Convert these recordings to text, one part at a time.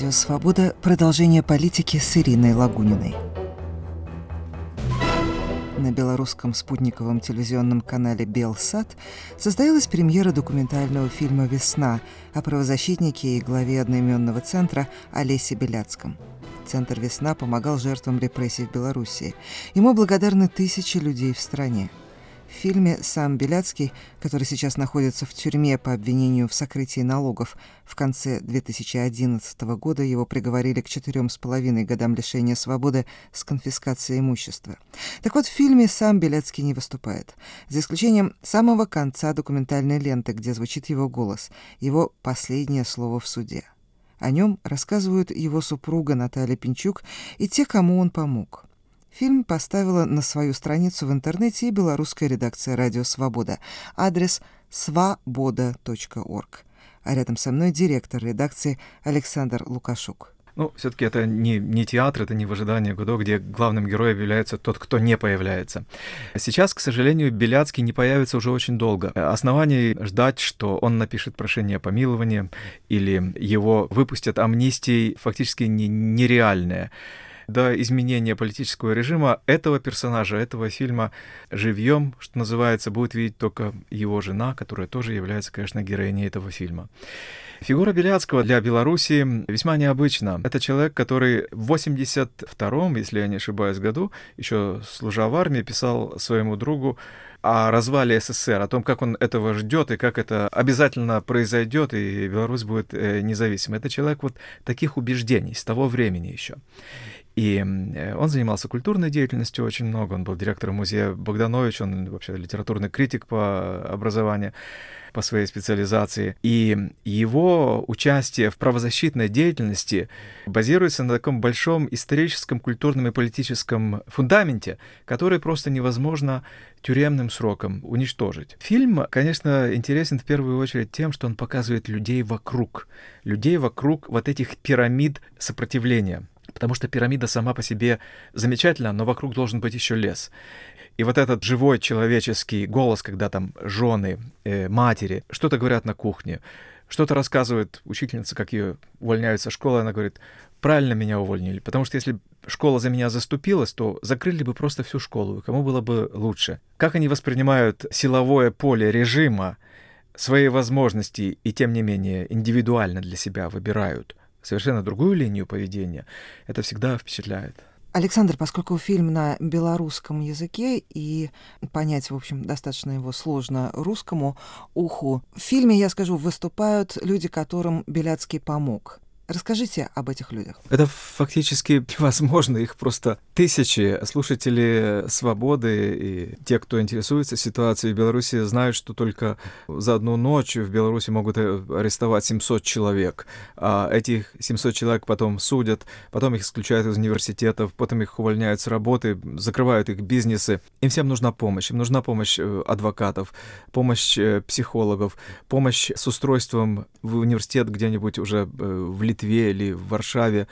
Радио «Свобода» – продолжение политики с Ириной Лагуниной. На белорусском спутниковом телевизионном канале «Белсат» состоялась премьера документального фильма «Весна» о правозащитнике и главе одноименного центра Олесе Беляцком. Центр «Весна» помогал жертвам репрессий в Белоруссии. Ему благодарны тысячи людей в стране. В фильме сам Беляцкий, который сейчас находится в тюрьме по обвинению в сокрытии налогов, в конце 2011 года его приговорили к 4,5 годам лишения свободы с конфискацией имущества. Так вот, в фильме сам Беляцкий не выступает, за исключением самого конца документальной ленты, где звучит его голос, его последнее слово в суде. О нем рассказывают его супруга Наталья Пинчук и те, кому он помог. Фильм поставила на свою страницу в интернете и белорусская редакция «Радио Свобода». Адрес svoboda.org. А рядом со мной директор редакции Александр Лукашук. Все-таки это не театр, это не в ожидании Годо, где главным героем является тот, кто не появляется. Сейчас, к сожалению, Беляцкий не появится уже очень долго. Оснований ждать, что он напишет прошение о помиловании или его выпустят амнистией, фактически нереальное. До изменения политического режима этого персонажа, этого фильма живьем, что называется, будет видеть только его жена, которая тоже является, конечно, героиней этого фильма. Фигура Беляцкого для Беларуси весьма необычна. Это человек, который в 82-м, если я не ошибаюсь, году, еще служа в армии, писал своему другу о развале СССР, о том, как он этого ждет и как это обязательно произойдет, и Беларусь будет независимой. Это человек вот таких убеждений с того времени еще. И он занимался культурной деятельностью очень много. Он был директором музея Богданович, он вообще литературный критик по образованию, по своей специализации. И его участие в правозащитной деятельности базируется на таком большом историческом, культурном и политическом фундаменте, который просто невозможно тюремным сроком уничтожить. Фильм, конечно, интересен в первую очередь тем, что он показывает людей вокруг вот этих пирамид сопротивления. Потому что пирамида сама по себе замечательна, но вокруг должен быть еще лес. И вот этот живой человеческий голос, когда там жены, матери что-то говорят на кухне, что-то рассказывает учительница, как ее увольняют со школы, она говорит: правильно меня уволнили, потому что если школа за меня заступилась, то закрыли бы просто всю школу, и кому было бы лучше. Как они воспринимают силовое поле режима, свои возможности, и тем не менее индивидуально для себя выбирают совершенно другую линию поведения, это всегда впечатляет. Александр, поскольку фильм на белорусском языке, и понять, в общем, достаточно его сложно русскому уху, в фильме, я скажу, выступают люди, которым Беляцкий помог. Расскажите об этих людях. Это фактически невозможно, их просто тысячи. Слушатели «Свободы» и те, кто интересуется ситуацией в Беларуси, знают, что только за одну ночь в Беларуси могут арестовать 700 человек. А этих 700 человек потом судят, потом их исключают из университетов, потом их увольняют с работы, закрывают их бизнесы. Им всем нужна помощь. Им нужна помощь адвокатов, помощь психологов, помощь с устройством в университет где-нибудь уже в Литве или в Варшаве.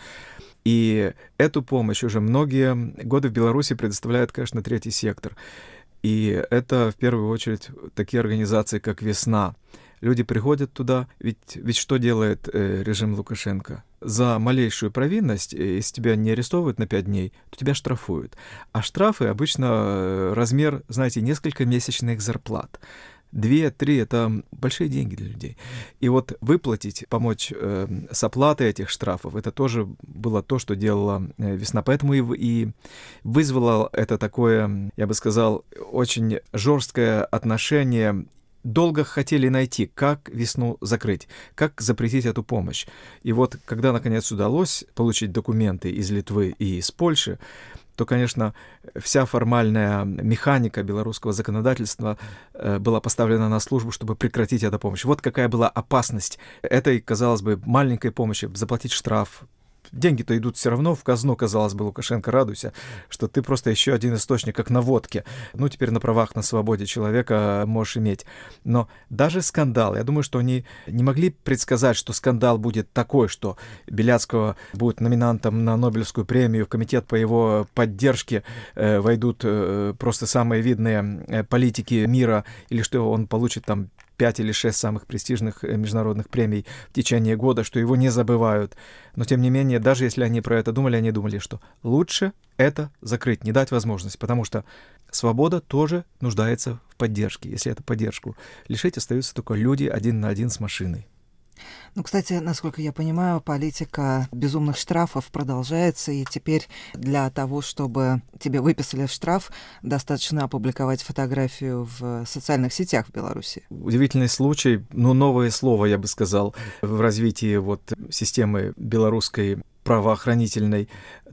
И эту помощь уже многие годы в Беларуси предоставляет, конечно, третий сектор. И это, в первую очередь, такие организации, как «Весна». Люди приходят туда, ведь что делает режим Лукашенко? За малейшую провинность, если тебя не арестовывают на 5 дней, то тебя штрафуют. А штрафы обычно размер, знаете, несколько месячных зарплат. 2-3 — это большие деньги для людей. И вот выплатить, помочь с оплатой этих штрафов, это тоже было то, что делала «Весна». Поэтому и вызвало это такое, я бы сказал, очень жесткое отношение. Долго хотели найти, как «Весну» закрыть, как запретить эту помощь. И вот, когда, наконец, удалось получить документы из Литвы и из Польши, то, конечно, вся формальная механика белорусского законодательства была поставлена на службу, чтобы прекратить эту помощь. Вот какая была опасность этой, казалось бы, маленькой помощи, заплатить штраф. Деньги-то идут все равно в казну, казалось бы, Лукашенко, радуйся, что ты просто еще один источник, как на водке. Теперь на правах, на свободе человека можешь иметь. Но даже скандал, я думаю, что они не могли предсказать, что скандал будет такой, что Беляцкого будет номинантом на Нобелевскую премию, в комитет по его поддержке войдут просто самые видные политики мира, или что он получит там 5 или 6 самых престижных международных премий в течение года, что его не забывают. Но, тем не менее, даже если они про это думали, они думали, что лучше это закрыть, не дать возможность, потому что свобода тоже нуждается в поддержке. Если эту поддержку лишить, остаются только люди один на один с машиной. Ну, кстати, насколько я понимаю, политика безумных штрафов продолжается, и теперь для того, чтобы тебе выписали штраф, достаточно опубликовать фотографию в социальных сетях в Беларуси. Удивительный случай, но новое слово, я бы сказал, в развитии системы белорусской правоохранительной.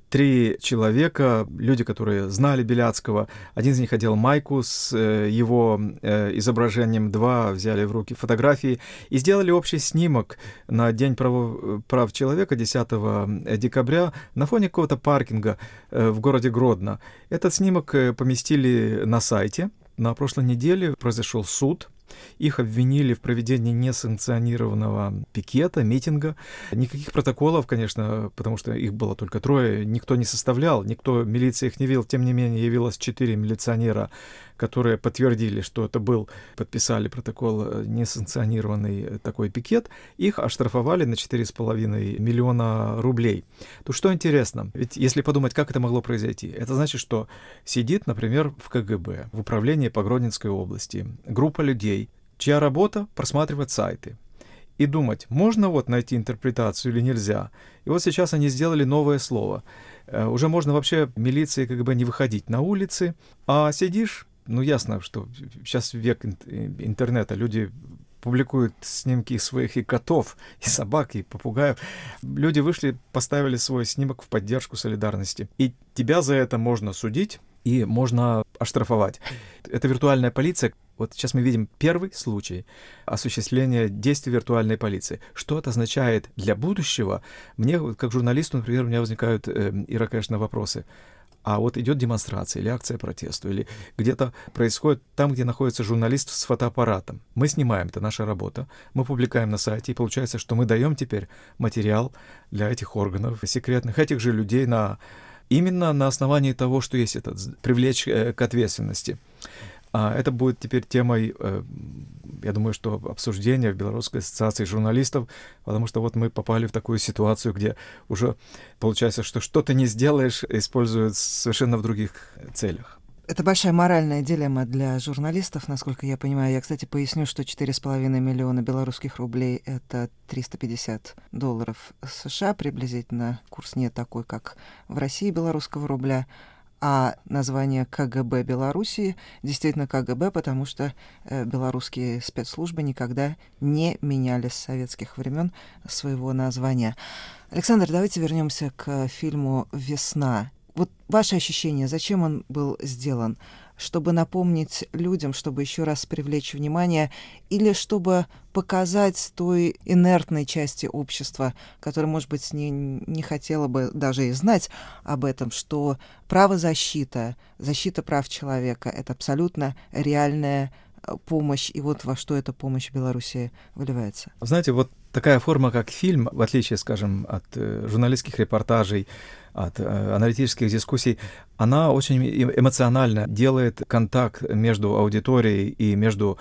3 человека, люди, которые знали Беляцкого. Один из них одел майку с его изображением, 2 взяли в руки фотографии и сделали общий снимок на День прав человека 10 декабря на фоне какого-то паркинга в городе Гродно. Этот снимок поместили на сайте. На прошлой неделе произошел суд. Их обвинили в проведении несанкционированного пикета, митинга. Никаких протоколов, конечно, потому что их было только 3, никто не составлял, милиция их не видел. Тем не менее, явилось 4 милиционера, которые подтвердили, что это подписали протокол несанкционированный такой пикет. Их оштрафовали на 4,5 миллиона рублей. То что интересно, ведь если подумать, как это могло произойти, это значит, что сидит, например, в КГБ, в управлении по Гродненской области, группа людей, чья работа — просматривать сайты и думать, можно найти интерпретацию или нельзя. И сейчас они сделали новое слово. Уже можно вообще милиции КГБ не выходить на улицы, а сидишь, ясно, что сейчас век интернета, люди публикуют снимки своих и котов, и собак, и попугаев. Люди вышли, поставили свой снимок в поддержку солидарности. И тебя за это можно судить, и можно оштрафовать. Это виртуальная полиция. Сейчас мы видим первый случай осуществления действий виртуальной полиции. Что это означает для будущего? Мне, как журналисту, например, у меня возникают, Ира, конечно, вопросы. А идет демонстрация или акция протеста, или где-то происходит там, где находится журналист с фотоаппаратом. Мы снимаем, это наша работа, мы публикуем на сайте, и получается, что мы даем теперь материал для этих органов секретных, этих же людей именно на основании того, что есть привлечь к ответственности. Это будет теперь темой, я думаю, что обсуждения в Белорусской ассоциации журналистов, потому что мы попали в такую ситуацию, где уже получается, что что-то не сделаешь, используют совершенно в других целях. Это большая моральная дилемма для журналистов, насколько я понимаю. Я, кстати, поясню, что 4,5 миллиона белорусских рублей — это $350 США приблизительно. Курс не такой, как в России белорусского рубля. А название КГБ Белоруссии действительно КГБ, потому что белорусские спецслужбы никогда не меняли с советских времен своего названия. Александр, давайте вернемся к фильму «Весна». Ваши ощущения, зачем он был сделан? Чтобы напомнить людям, чтобы еще раз привлечь внимание, или чтобы показать той инертной части общества, которая, может быть, не хотела бы даже и знать об этом, что правозащита, защита прав человека — это абсолютно реальная помощь, и во что эта помощь в Беларуси выливается? Знаете, такая форма, как фильм, в отличие, скажем, от журналистских репортажей, от аналитических дискуссий, она очень эмоционально делает контакт между аудиторией и между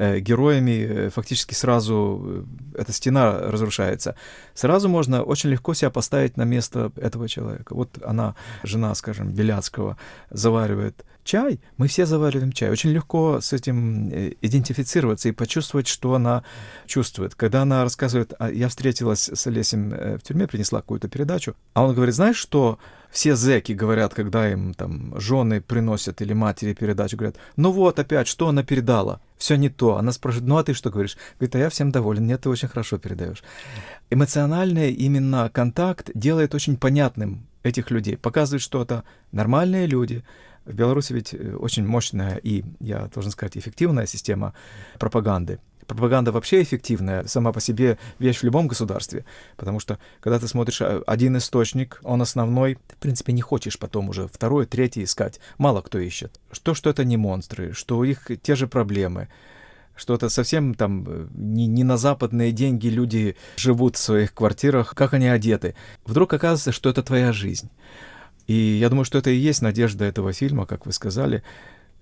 героями. Фактически сразу эта стена разрушается. Сразу можно очень легко себя поставить на место этого человека. Она, жена, скажем, Беляцкого, заваривает чай, мы все завариваем чай. Очень легко с этим идентифицироваться и почувствовать, что она чувствует. Когда она рассказывает, я встретилась с Олесем в тюрьме, принесла какую-то передачу, а он говорит, знаешь, что все зэки говорят, когда им жены приносят или матери передачу, говорят, опять, что она передала? Все не то. Она спрашивает, а ты что говоришь? Говорит, а я всем доволен. Нет, ты очень хорошо передаешь. Эмоциональный именно контакт делает очень понятным этих людей, показывает, что это нормальные люди. В Беларуси ведь очень мощная и, я должен сказать, эффективная система пропаганды. Пропаганда вообще эффективная, сама по себе вещь в любом государстве, потому что, когда ты смотришь один источник, он основной, ты, в принципе, не хочешь потом уже второй, третий искать. Мало кто ищет. Что это не монстры, что у них те же проблемы, что это совсем не на западные деньги люди живут в своих квартирах, как они одеты. Вдруг оказывается, что это твоя жизнь. И я думаю, что это и есть надежда этого фильма, как вы сказали.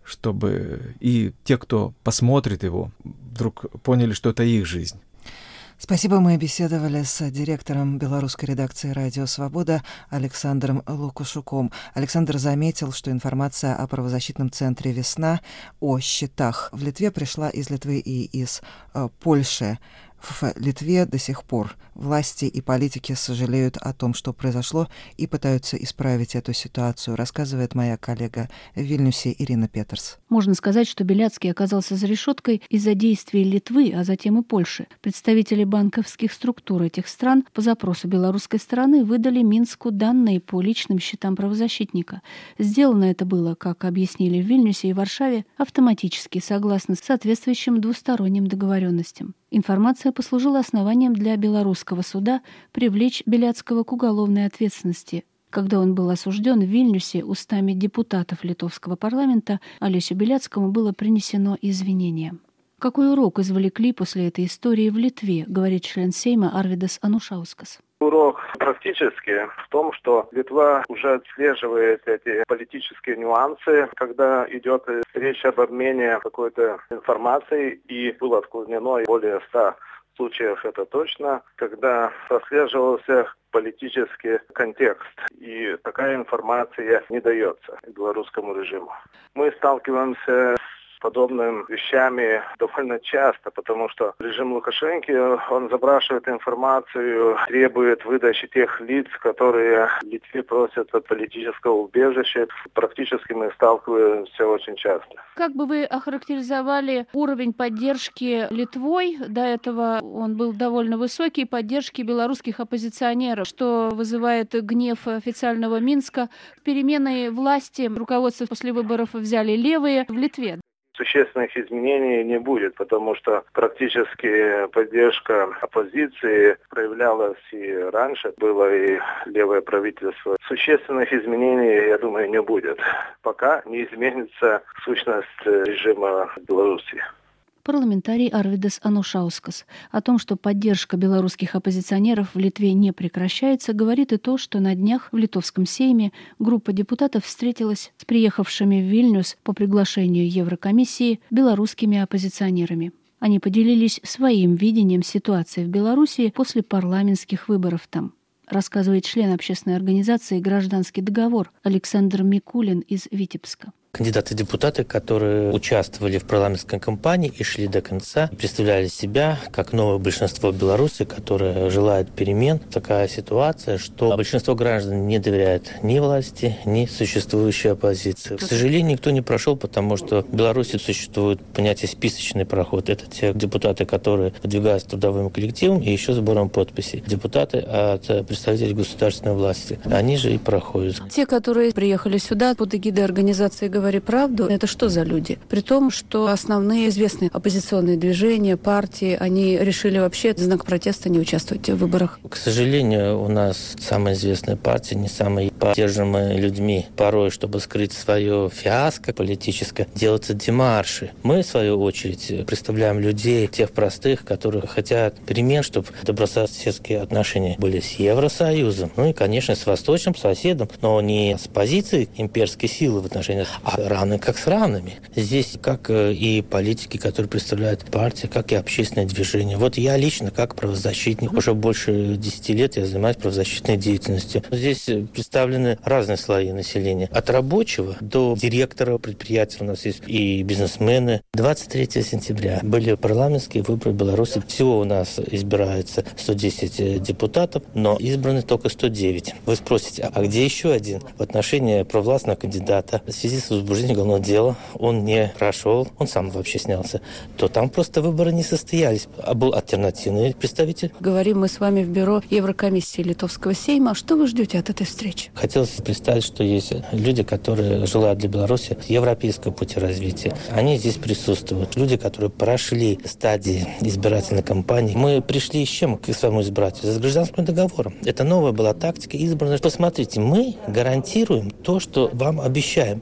чтобы и те, кто посмотрит его, вдруг поняли, что это их жизнь. Спасибо. Мы беседовали с директором белорусской редакции «Радио Свобода» Александром Лукашуком. Александр заметил, что информация о правозащитном центре «Весна», о счетах в Литве пришла из Литвы и из Польши. В Литве до сих пор власти и политики сожалеют о том, что произошло, и пытаются исправить эту ситуацию, рассказывает моя коллега в Вильнюсе Ирина Петерс. Можно сказать, что Беляцкий оказался за решеткой из-за действий Литвы, а затем и Польши. Представители банковских структур этих стран по запросу белорусской стороны выдали Минску данные по личным счетам правозащитника. Сделано это было, как объяснили в Вильнюсе и Варшаве, автоматически, согласно соответствующим двусторонним договоренностям. Информация послужила основанием для белорусского суда привлечь Беляцкого к уголовной ответственности. Когда он был осужден в Вильнюсе, устами депутатов литовского парламента Олесю Беляцкому было принесено извинение. Какой урок извлекли после этой истории в Литве, говорит член Сейма Арвидас Анушаускас. Урок практически в том, что Литва уже отслеживает эти политические нюансы, когда идет речь об обмене какой-то информацией, и было отклонено более 100 случаев, это точно, когда отслеживался политический контекст, и такая информация не дается белорусскому режиму. Мы сталкиваемся с подобными вещами довольно часто, потому что режим Лукашенко, он запрашивает информацию, требует выдачи тех лиц, которые в Литве просят политического убежища. Практически мы сталкиваемся очень часто. Как бы вы охарактеризовали уровень поддержки Литвой? До этого он был довольно высокий, поддержки белорусских оппозиционеров, что вызывает гнев официального Минска. Перемены власти, руководство после выборов взяли левые в Литве. Существенных изменений не будет, потому что практически поддержка оппозиции проявлялась и раньше, было и левое правительство. Существенных изменений, я думаю, не будет, пока не изменится сущность режима Беларуси. Парламентарий Арвидас Анушаускас. О том, что поддержка белорусских оппозиционеров в Литве не прекращается, говорит и то, что на днях в Литовском Сейме группа депутатов встретилась с приехавшими в Вильнюс по приглашению Еврокомиссии белорусскими оппозиционерами. Они поделились своим видением ситуации в Беларуси после парламентских выборов там. Рассказывает член общественной организации «Гражданский договор» Александр Микулин из Витебска. Кандидаты-депутаты, которые участвовали в парламентской кампании и шли до конца, представляли себя как новое большинство Беларуси, которое желает перемен. Такая ситуация, что большинство граждан не доверяет ни власти, ни существующей оппозиции. К сожалению, никто не прошел, потому что в Беларуси существует понятие «списочный проход». Это те депутаты, которые выдвигаются трудовым коллективом и еще сбором подписей. Депутаты от представителей государственной власти. Они же и проходят. Те, которые приехали сюда под эгидой организации «Говори правду», это что за люди? При том, что основные известные оппозиционные движения, партии, они решили вообще в знак протеста не участвовать в выборах. К сожалению, у нас самая известная партия не самая поддерживаемая людьми. Порой, чтобы скрыть свое фиаско политическое, делаются демарши. Мы, в свою очередь, представляем людей, тех простых, которые хотят перемен, чтобы добрососедские отношения были с Евросоюзом, ну и, конечно, с восточным соседом, но не с позиции имперской силы в отношениях, а равны как с равными. Здесь как и политики, которые представляют партии, как и общественное движение. Вот я лично, как правозащитник, уже больше 10 лет я занимаюсь правозащитной деятельностью. Здесь представлены разные слои населения. От рабочего до директора предприятия у нас есть и бизнесмены. 23 сентября были парламентские выборы в Беларуси. Всего у нас избирается 110 депутатов, но избраны только 109. Вы спросите, а где еще один? В отношении провластного кандидата в связи с возбуждением уголовного дела он не прошел, он сам вообще снялся, то там просто выборы не состоялись, а был альтернативный представитель. Говорим мы с вами в бюро Еврокомиссии Литовского Сейма. Что вы ждете от этой встречи? Хотелось представить, что есть люди, которые желают для Беларуси европейского пути развития. Они здесь присутствуют. Люди, которые прошли стадии избирательной кампании. Мы пришли с чем к своему избирателю? С гражданским договором. Это новая была тактика избрана. Посмотрите, мы гарантируем то, что вам обещаем. И под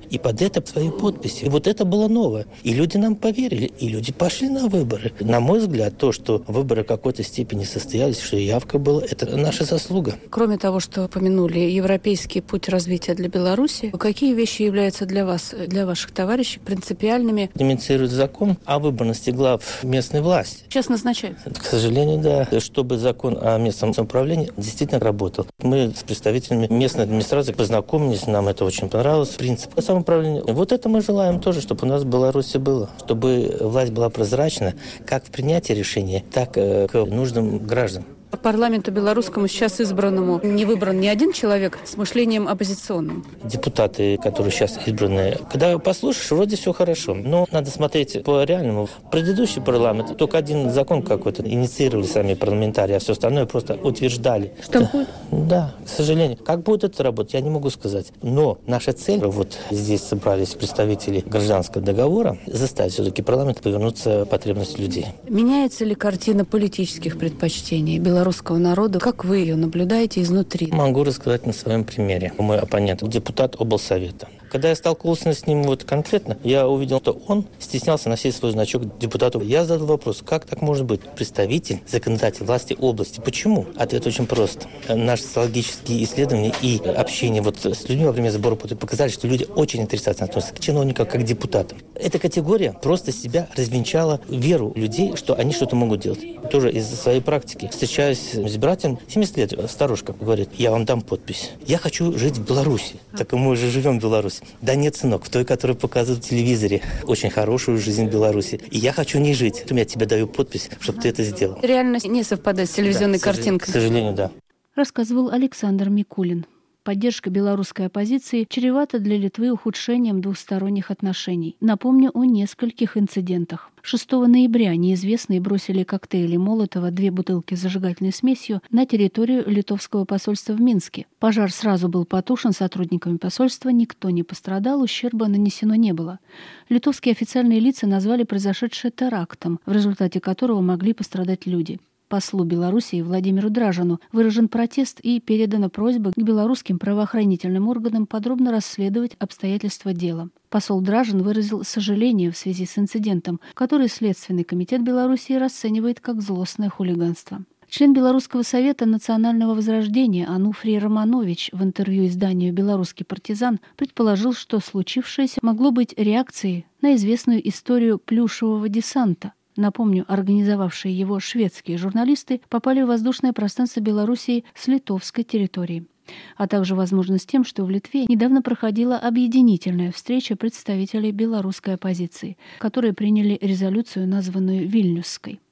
это свои подписи. И вот это было новое. И люди нам поверили, и люди пошли на выборы. На мой взгляд, то, что выборы в какой-то степени состоялись, что явка была, это наша заслуга. Кроме того, что упомянули европейский путь развития для Беларуси, какие вещи являются для вас, для ваших товарищей принципиальными? Инициирует закон о выборности глав местной власти. Сейчас назначается? К сожалению, да. Чтобы закон о местном самоуправлении действительно работал. Мы с представителями местной администрации познакомились, нам это очень понравилось. Принцип самоуправления. Вот это мы желаем тоже, чтобы у нас в Беларуси было. Чтобы власть была прозрачна как в принятии решений, так и к нуждам граждан. Парламенту белорусскому сейчас избранному не выбран ни один человек с мышлением оппозиционным. Депутаты, которые сейчас избраны, когда послушаешь, вроде все хорошо. Но надо смотреть по-реальному. Предыдущий парламент только один закон какой-то инициировали сами парламентарии, а все остальное просто утверждали. Штампуют? Да, к сожалению. Как будет это работать, я не могу сказать. Но наша цель, вот здесь собрались представители гражданского договора, заставить все-таки парламент повернуться к потребностям людей. Меняется ли картина политических предпочтений белорусского народа? Как вы ее наблюдаете изнутри? Могу рассказать на своем примере. Мой оппонент, депутат облсовета. Когда я столкнулся с ним вот конкретно, я увидел, что он стеснялся носить свой значок депутату. Я задал вопрос, как так может быть? Представитель законодательной власти области. Почему? Ответ очень прост. Наши социологические исследования и общение вот с людьми во время сбора подписей показали, что люди очень отрицательно относятся к чиновникам, как к депутатам. Эта категория просто себя развенчала веру людей, что они что-то могут делать. Тоже из своей практики. Встречаюсь с братьем, 70 лет, старушка, говорит, я вам дам подпись. Я хочу жить в Беларуси. Так мы уже живем в Беларуси. Да нет, сынок, в той, которую показывают в телевизоре. Очень хорошую жизнь в Беларуси. И я хочу не жить. Я тебе даю подпись, чтобы ты это сделал. Реальность не совпадает с телевизионной картинкой. К сожалению, да. Рассказывал Александр Микулин. Поддержка белорусской оппозиции чревата для Литвы ухудшением двусторонних отношений. Напомню о нескольких инцидентах. 6 ноября неизвестные бросили коктейли Молотова, 2 бутылки с зажигательной смесью на территорию литовского посольства в Минске. Пожар сразу был потушен сотрудниками посольства, никто не пострадал, ущерба нанесено не было. Литовские официальные лица назвали произошедшее терактом, в результате которого могли пострадать люди. Послу Белоруссии Владимиру Дражину выражен протест и передана просьба к белорусским правоохранительным органам подробно расследовать обстоятельства дела. Посол Дражин выразил сожаление в связи с инцидентом, который Следственный комитет Белоруссии расценивает как злостное хулиганство. Член Белорусского совета национального возрождения Ануфрий Романович в интервью изданию «Белорусский партизан» предположил, что случившееся могло быть реакцией на известную историю плюшевого десанта. Напомню, организовавшие его шведские журналисты попали в воздушное пространство Белоруссии с литовской территории, а также возможно с тем, что в Литве недавно проходила объединительная встреча представителей белорусской оппозиции, которые приняли резолюцию, названную Вильнюсской.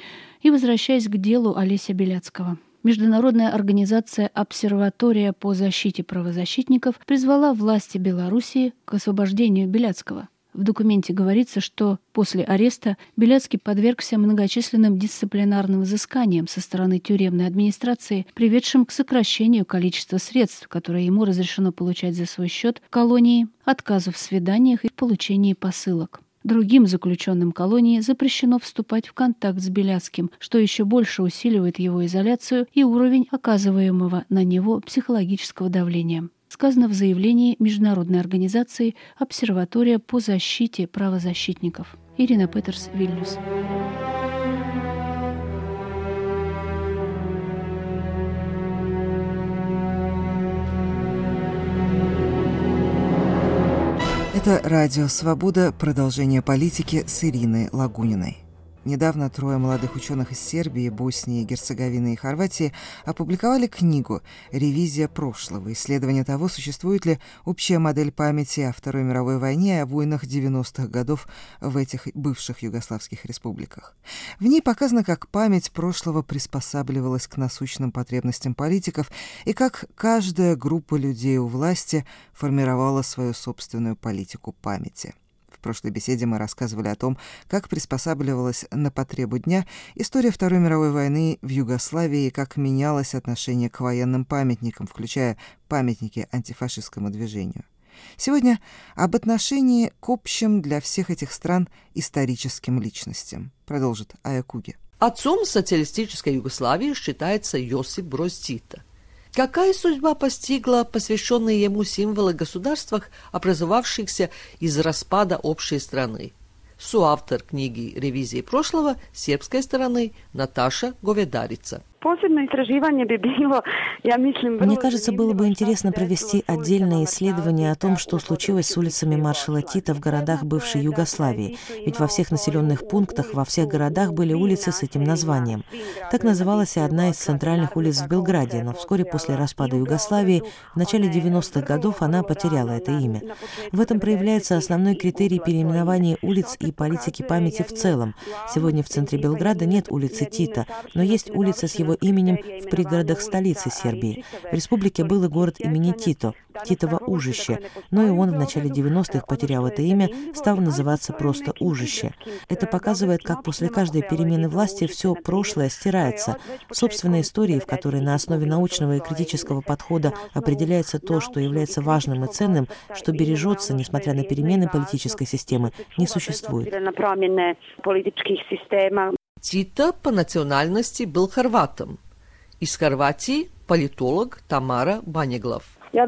И возвращаясь к делу Олеся Беляцкого. Международная организация «Обсерватория по защите правозащитников» призвала власти Белоруссии к освобождению Беляцкого. В документе говорится, что после ареста Беляцкий подвергся многочисленным дисциплинарным взысканиям со стороны тюремной администрации, приведшим к сокращению количества средств, которые ему разрешено получать за свой счет в колонии, отказу в свиданиях и получении посылок. Другим заключенным колонии запрещено вступать в контакт с Беляцким, что еще больше усиливает его изоляцию и уровень оказываемого на него психологического давления. Сказано в заявлении международной организации «Обсерватория по защите правозащитников». Ирина Петерс, Вильнюс. Это «Радио Свобода», продолжение политики с Ириной Лагуниной. Недавно 3 молодых ученых из Сербии, Боснии, Герцеговины и Хорватии опубликовали книгу «Ревизия прошлого. Исследование того, существует ли общая модель памяти о Второй мировой войне и о войнах 90-х годов в этих бывших югославских республиках». В ней показано, как память прошлого приспосабливалась к насущным потребностям политиков и как каждая группа людей у власти формировала свою собственную политику памяти. В прошлой беседе мы рассказывали о том, как приспосабливалась на потребу дня история Второй мировой войны в Югославии и как менялось отношение к военным памятникам, включая памятники антифашистскому движению. Сегодня об отношении к общим для всех этих стран историческим личностям, продолжит Ая Куги. Отцом социалистической Югославии считается Йосип Броз Тито. Какая судьба постигла посвященные ему символы государствах, образовавшихся из распада общей страны? Соавтор книги «Ревизии прошлого» сербской стороны Наташа Говедарица. Мне кажется, было бы интересно провести отдельное исследование о том, что случилось с улицами маршала Тита в городах бывшей Югославии. Ведь во всех населенных пунктах, во всех городах были улицы с этим названием. Так называлась и одна из центральных улиц в Белграде, но вскоре после распада Югославии, в начале 90-х годов, она потеряла это имя. В этом проявляется основной критерий переименования улиц и политики памяти в целом. Сегодня в центре Белграда нет улицы Тита, но есть улица с его именем в пригородах столицы Сербии. В республике был и город имени Тито, Титово Ужище, но и он в начале 90-х потерял это имя, стал называться просто Ужище. Это показывает, как после каждой перемены власти все прошлое стирается. Собственной истории, в которой на основе научного и критического подхода определяется то, что является важным и ценным, что бережется, несмотря на перемены политической системы, не существует. Тито по национальности был хорватом. Из Хорватии политолог Тамара Банеглав.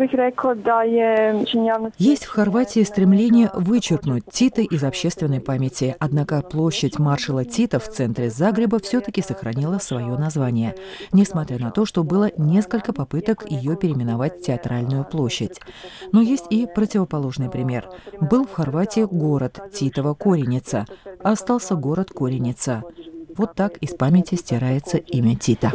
Есть в Хорватии стремление вычеркнуть Тита из общественной памяти, однако площадь маршала Тита в центре Загреба все-таки сохранила свое название, несмотря на то, что было несколько попыток ее переименовать в Театральную площадь. Но есть и противоположный пример. Был в Хорватии город Титова Кореница, а остался город Кореница. Вот так из памяти стирается имя Тита.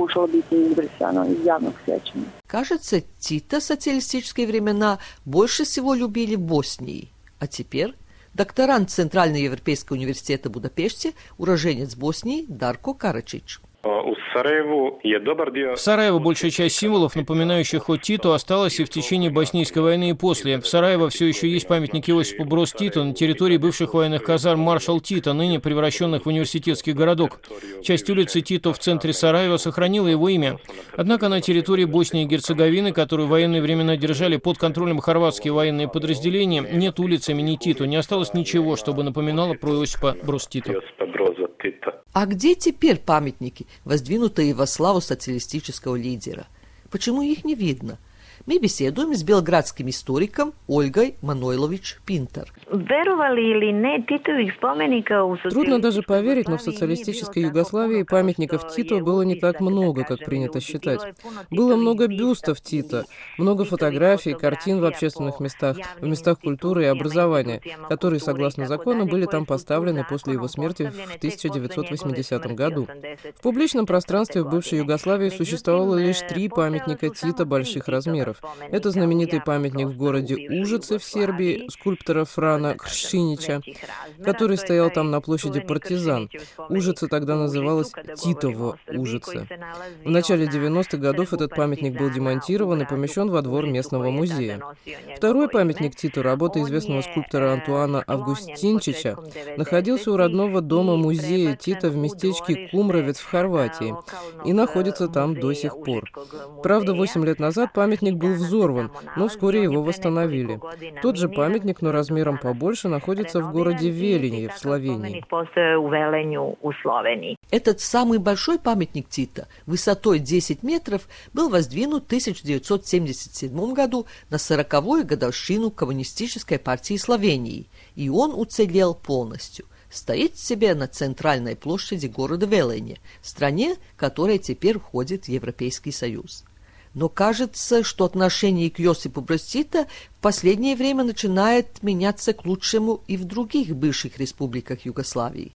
Кажется, Тита в социалистические времена больше всего любили в Боснии. А теперь докторант Центральноевропейского университета в Будапеште, уроженец Боснии Дарко Карачич. В Сараево большая часть символов, напоминающих о Титу, осталась и в течение Боснийской войны и после. В Сараево все еще есть памятник Иосипу Броз Титу на территории бывших военных казарм маршал Тита, ныне превращенных в университетский городок. Часть улицы Тито в центре Сараева сохранила его имя. Однако на территории Боснии и Герцеговины, которую в военные времена держали под контролем хорватские военные подразделения, нет улиц имени Титу. Не осталось ничего, чтобы напоминало про Иосипа Броз Тита. А где теперь памятники, воздвинутые во славу социалистического лидера? Почему их не видно? Мы беседуем с белградским историком Ольгой Манойлович-Пинтер. Трудно даже поверить, но в социалистической Югославии памятников Титу было не так много, как принято считать. Было много бюстов Тита, много фотографий, картин в общественных местах, в местах культуры и образования, которые, согласно закону, были там поставлены после его смерти в 1980 году. В публичном пространстве в бывшей Югославии существовало лишь 3 памятника Тита больших размеров. Это знаменитый памятник в городе Ужице в Сербии скульптора Франа Кршинича, который стоял там на площади Партизан. Ужице тогда называлось Титово Ужице. В начале 90-х годов этот памятник был демонтирован и помещен во двор местного музея. Второй памятник Титу, работа известного скульптора Антуана Августинчича, находился у родного дома музея Тита в местечке Кумровец в Хорватии и находится там до сих пор. Правда, 8 лет назад памятник был взорван, но вскоре его восстановили. Тот же памятник, но размером побольше, находится в городе Велинje в Словении. Этот самый большой памятник Тита, высотой 10 метров, был воздвинут в 1977 году на 40-ю годовщину Коммунистической партии Словении, и он уцелел полностью. Стоит себе на центральной площади города Велинje, стране, которая теперь входит в Европейский Союз. Но кажется, что отношение к Иосипу Броз Тита в последнее время начинает меняться к лучшему и в других бывших республиках Югославии.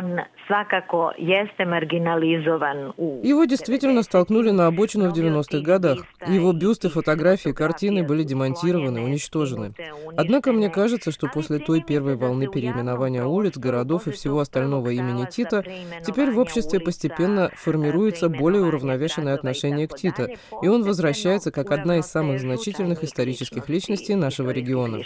Его действительно столкнули на обочину в 90-х годах. Его бюсты, фотографии, картины были демонтированы, уничтожены. Однако мне кажется, что после той первой волны переименования улиц, городов и всего остального имени Тита, теперь в обществе постепенно формируется более уравновешенное отношение к Титу, и он возвращается как одна из самых значительных исторических личностей нашего региона.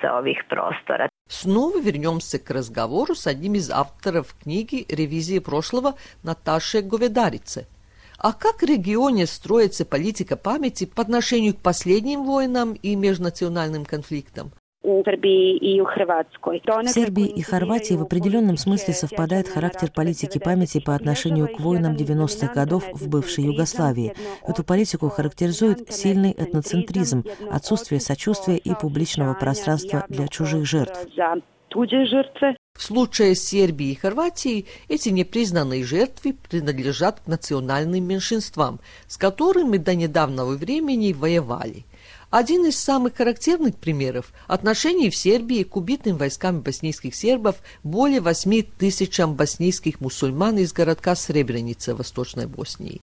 Снова вернемся к разговору с одним из авторов книги «Ревизии прошлого» Наташей Говедарице. А как в регионе строится политика памяти по отношению к последним войнам и межнациональным конфликтам? Сербии и Хорватии в определенном смысле совпадает характер политики памяти по отношению к воинам 90-х годов в бывшей Югославии. Эту политику характеризует сильный этноцентризм, отсутствие сочувствия и публичного пространства для чужих жертв. В случае Сербии и Хорватии эти непризнанные жертвы принадлежат к национальным меньшинствам, с которыми до недавнего времени воевали. Один из самых характерных примеров – отношений в Сербии к убитым войсками боснийских сербов более 8 тысячам боснийских мусульман из городка Сребреница в Восточной Боснии.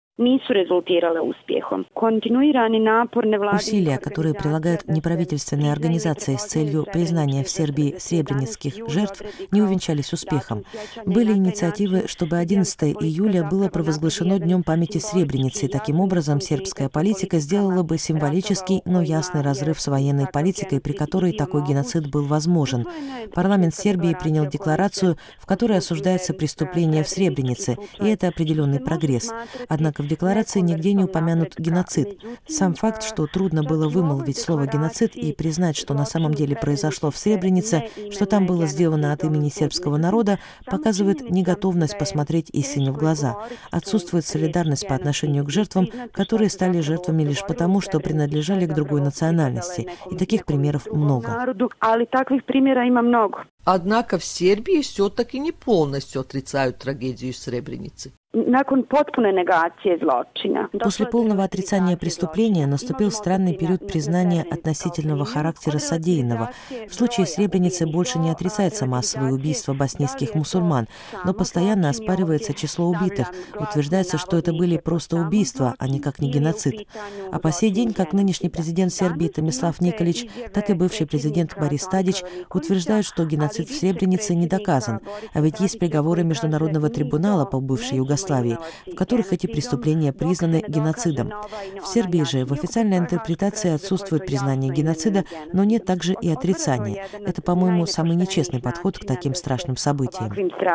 Усилия, которые прилагают неправительственные организации с целью признания в Сербии сребреницких жертв, не увенчались успехом. Были инициативы, чтобы 11 июля было провозглашено Днем памяти Сребреницы, и таким образом сербская политика сделала бы символический, но ясный разрыв с военной политикой, при которой такой геноцид был возможен. Парламент Сербии принял декларацию, в которой осуждается преступление в Сребренице, и это определенный прогресс. Однако в декларации нигде не упомянут геноцид. Сам факт, что трудно было вымолвить слово «геноцид» и признать, что на самом деле произошло в Сребренице, что там было сделано от имени сербского народа, показывает неготовность посмотреть истине в глаза. Отсутствует солидарность по отношению к жертвам, которые стали жертвами лишь потому, что принадлежали к другой национальности. И таких примеров много. Однако в Сербии все-таки не полностью отрицают трагедию Сребреницы. После полного отрицания преступления наступил странный период признания относительного характера содеянного. В случае Сребреницы больше не отрицается массовое убийство боснийских мусульман, но постоянно оспаривается число убитых. Утверждается, что это были просто убийства, а никак не геноцид. А по сей день, как нынешний президент Сербии Томислав Николич, так и бывший президент Борис Тадич утверждают, что геноцид в Сребренице не доказан. А ведь есть приговоры Международного трибунала по бывшей Югославии, в которых эти преступления признаны геноцидом. В Сербии же в официальной интерпретации отсутствует признание геноцида, но нет также и отрицания. Это, по-моему, самый нечестный подход к таким страшным событиям.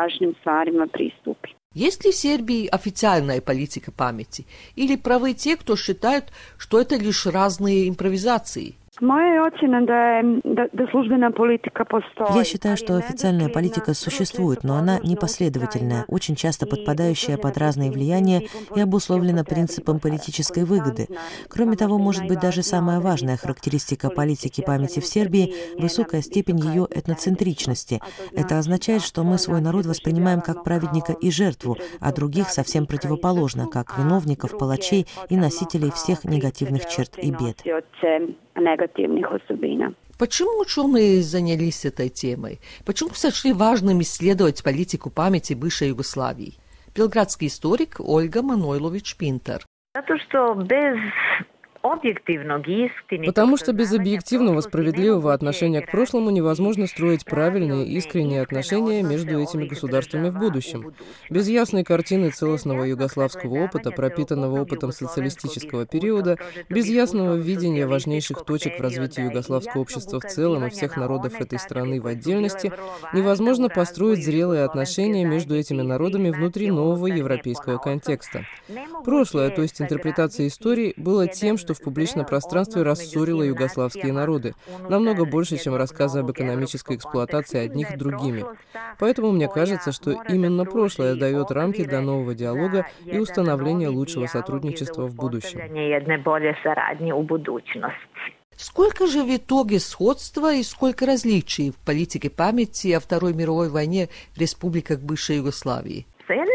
Есть ли в Сербии официальная политика памяти? Или правы те, кто считают, что это лишь разные импровизации? Я считаю, что официальная политика существует, но она непоследовательная, очень часто подпадающая под разные влияния и обусловлена принципом политической выгоды. Кроме того, может быть, даже самая важная характеристика политики памяти в Сербии – высокая степень ее этноцентричности. Это означает, что мы свой народ воспринимаем как праведника и жертву, а других совсем противоположно, как виновников, палачей и носителей всех негативных черт и бед. Почему ученые занялись этой темой? Почему сочли важным исследовать политику памяти бывшей Югославии? Белградский историк Ольга Манойлович-Пинтер. Потому что без объективного, справедливого отношения к прошлому невозможно строить правильные, искренние отношения между этими государствами в будущем. Без ясной картины целостного югославского опыта, пропитанного опытом социалистического периода, без ясного видения важнейших точек в развитии югославского общества в целом и всех народов этой страны в отдельности, невозможно построить зрелые отношения между этими народами внутри нового европейского контекста. Прошлое, то есть интерпретация истории, было тем, что в публичном пространстве рассорило югославские народы, намного больше, чем рассказы об экономической эксплуатации одних другими. Поэтому мне кажется, что именно прошлое дает рамки для нового диалога и установления лучшего сотрудничества в будущем. Сколько же в итоге сходства и сколько различий в политике памяти о Второй мировой войне в республиках бывшей Югославии?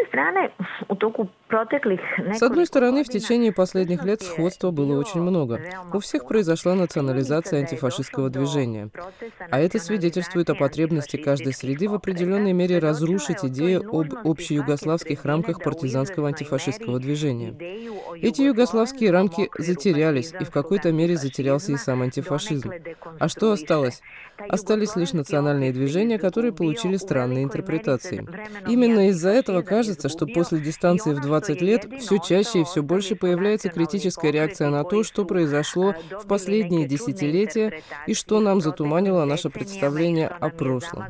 С одной стороны, в течение последних лет сходства было очень много. У всех произошла национализация антифашистского движения. А это свидетельствует о потребности каждой среды в определенной мере разрушить идею об общеюгославских рамках партизанского антифашистского движения. Эти югославские рамки затерялись, и в какой-то мере затерялся и сам антифашизм. А что осталось? Остались лишь национальные движения, которые получили странные интерпретации. Именно из-за этого кажется, что после дистанции в 20 лет все чаще и все больше появляется критическая реакция на то, что произошло в последние десятилетия и что нам затуманило наше представление о прошлом.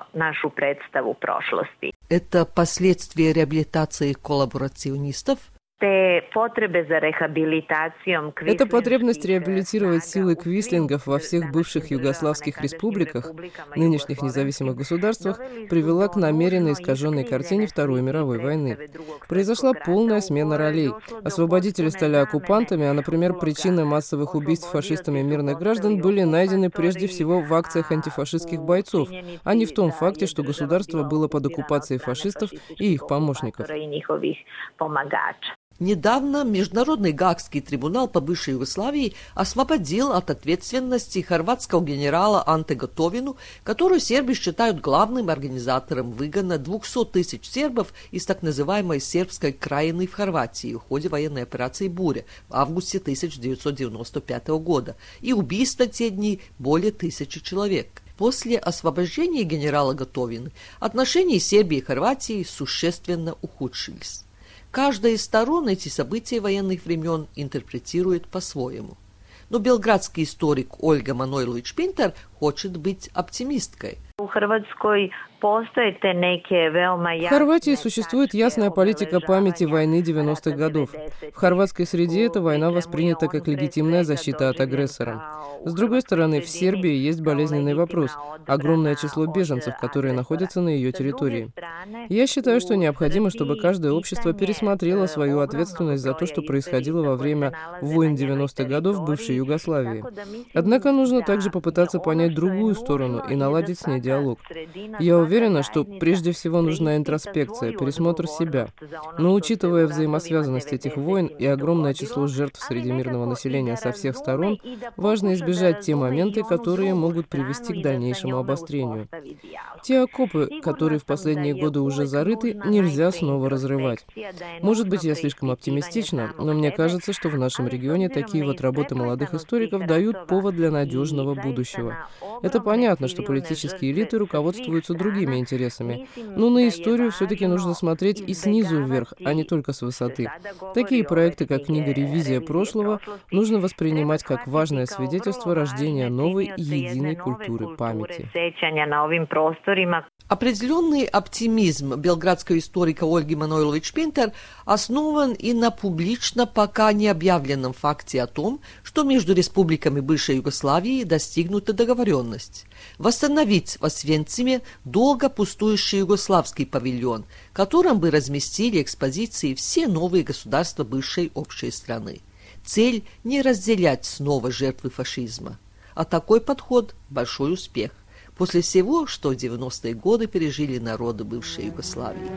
Это последствия реабилитации коллаборационистов? Это потребность реабилитировать силы квислингов во всех бывших югославских республиках, нынешних независимых государствах, привела к намеренно искаженной картине Второй мировой войны. Произошла полная смена ролей. Освободители стали оккупантами, а, например, причины массовых убийств фашистами мирных граждан были найдены прежде всего в акциях антифашистских бойцов, а не в том факте, что государство было под оккупацией фашистов и их помощников. Недавно Международный Гаагский трибунал по бывшей Югославии освободил от ответственности хорватского генерала Анте Готовину, которую сербы считают главным организатором выгона 200 тысяч сербов из так называемой сербской краины в Хорватии в ходе военной операции «Буря» в августе 1995 года и убийства в те дни более 1000 человек. После освобождения генерала Готовины отношения Сербии и Хорватии существенно ухудшились. Каждая из сторон эти события военных времен интерпретирует по-своему. Но белградский историк Ольга Манойлович-Пинтер хочет быть оптимисткой. В Хорватии существует ясная политика памяти войны 90-х годов. В хорватской среде эта война воспринята как легитимная защита от агрессора. С другой стороны, в Сербии есть болезненный вопрос – огромное число беженцев, которые находятся на ее территории. Я считаю, что необходимо, чтобы каждое общество пересмотрело свою ответственность за то, что происходило во время войн 90-х годов в бывшей Югославии. Однако нужно также попытаться понять другую сторону и наладить с ней диалог. Я уверена, что прежде всего нужна интроспекция, пересмотр себя. Но учитывая взаимосвязанность этих войн и огромное число жертв среди мирного населения со всех сторон, важно избежать те моменты, которые могут привести к дальнейшему обострению. Те окопы, которые в последние годы уже зарыты, нельзя снова разрывать. Может быть, я слишком оптимистична, но мне кажется, что в нашем регионе такие вот работы молодых историков дают повод для надежного будущего. Это понятно, что политические элиты руководствуются другими интересами, но на историю все-таки нужно смотреть и снизу вверх, а не только с высоты. Такие проекты, как книга «Ревизия прошлого», нужно воспринимать как важное свидетельство рождения новой единой культуры памяти. Определенный оптимизм белградского историка Ольги Манойлович-Пинтер основан и на публично пока не объявленном факте о том, что между республиками бывшей Югославии достигнута договоренность восстановить в Освенциме долго пустующий югославский павильон, в котором бы разместили экспозиции все новые государства бывшей общей страны. Цель – не разделять снова жертвы фашизма. А такой подход – большой успех. После всего, что в 90-е годы пережили народы бывшей Югославии.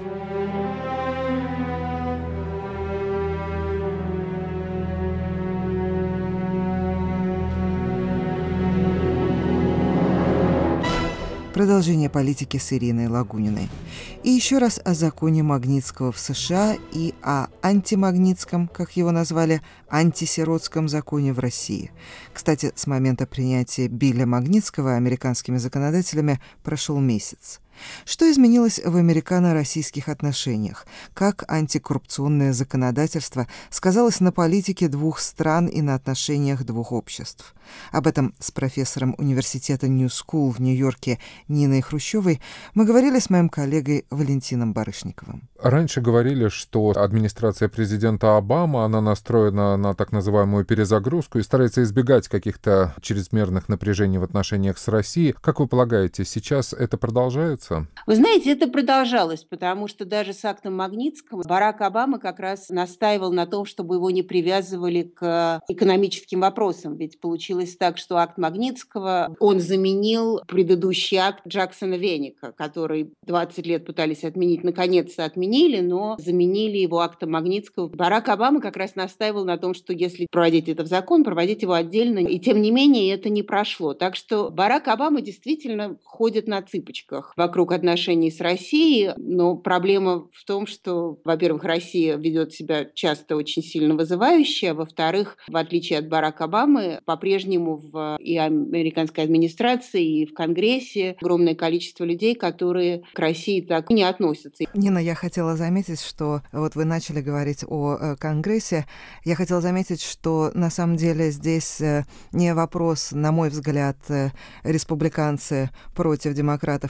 Продолжение политики с Ириной Лагуниной. И еще раз о законе Магнитского в США и о антимагнитском, как его назвали, антисиротском законе в России. Кстати, с момента принятия Билля Магнитского американскими законодателями прошел месяц. Что изменилось в американо-российских отношениях? Как антикоррупционное законодательство сказалось на политике двух стран и на отношениях двух обществ? Об этом с профессором университета New School в Нью-Йорке Ниной Хрущевой мы говорили с моим коллегой Валентином Барышниковым. Раньше говорили, что администрация президента Обамы, она настроена на так называемую перезагрузку и старается избегать каких-то чрезмерных напряжений в отношениях с Россией. Как вы полагаете, сейчас это продолжается? Вы знаете, это продолжалось, потому что даже с актом Магнитского Барак Обама как раз настаивал на том, чтобы его не привязывали к экономическим вопросам. Ведь получилось так, что акт Магнитского, он заменил предыдущий акт Джексона-Веника, который 20 лет пытались отменить, наконец-то отменили, но заменили его актом Магнитского. Барак Обама как раз настаивал на том, что если проводить это в закон, проводить его отдельно. И тем не менее это не прошло. Так что Барак Обама действительно ходит на цыпочках вокруг отношений с Россией, но проблема в том, что, во-первых, Россия ведет себя часто очень сильно вызывающе, а во-вторых, в отличие от Барака Обамы, по-прежнему в и американской администрации, и в Конгрессе огромное количество людей, которые к России так не относятся. Нина, я хотела заметить, что вот вы начали говорить о Конгрессе. Я хотела заметить, что на самом деле здесь не вопрос, на мой взгляд, республиканцы против демократов или демократы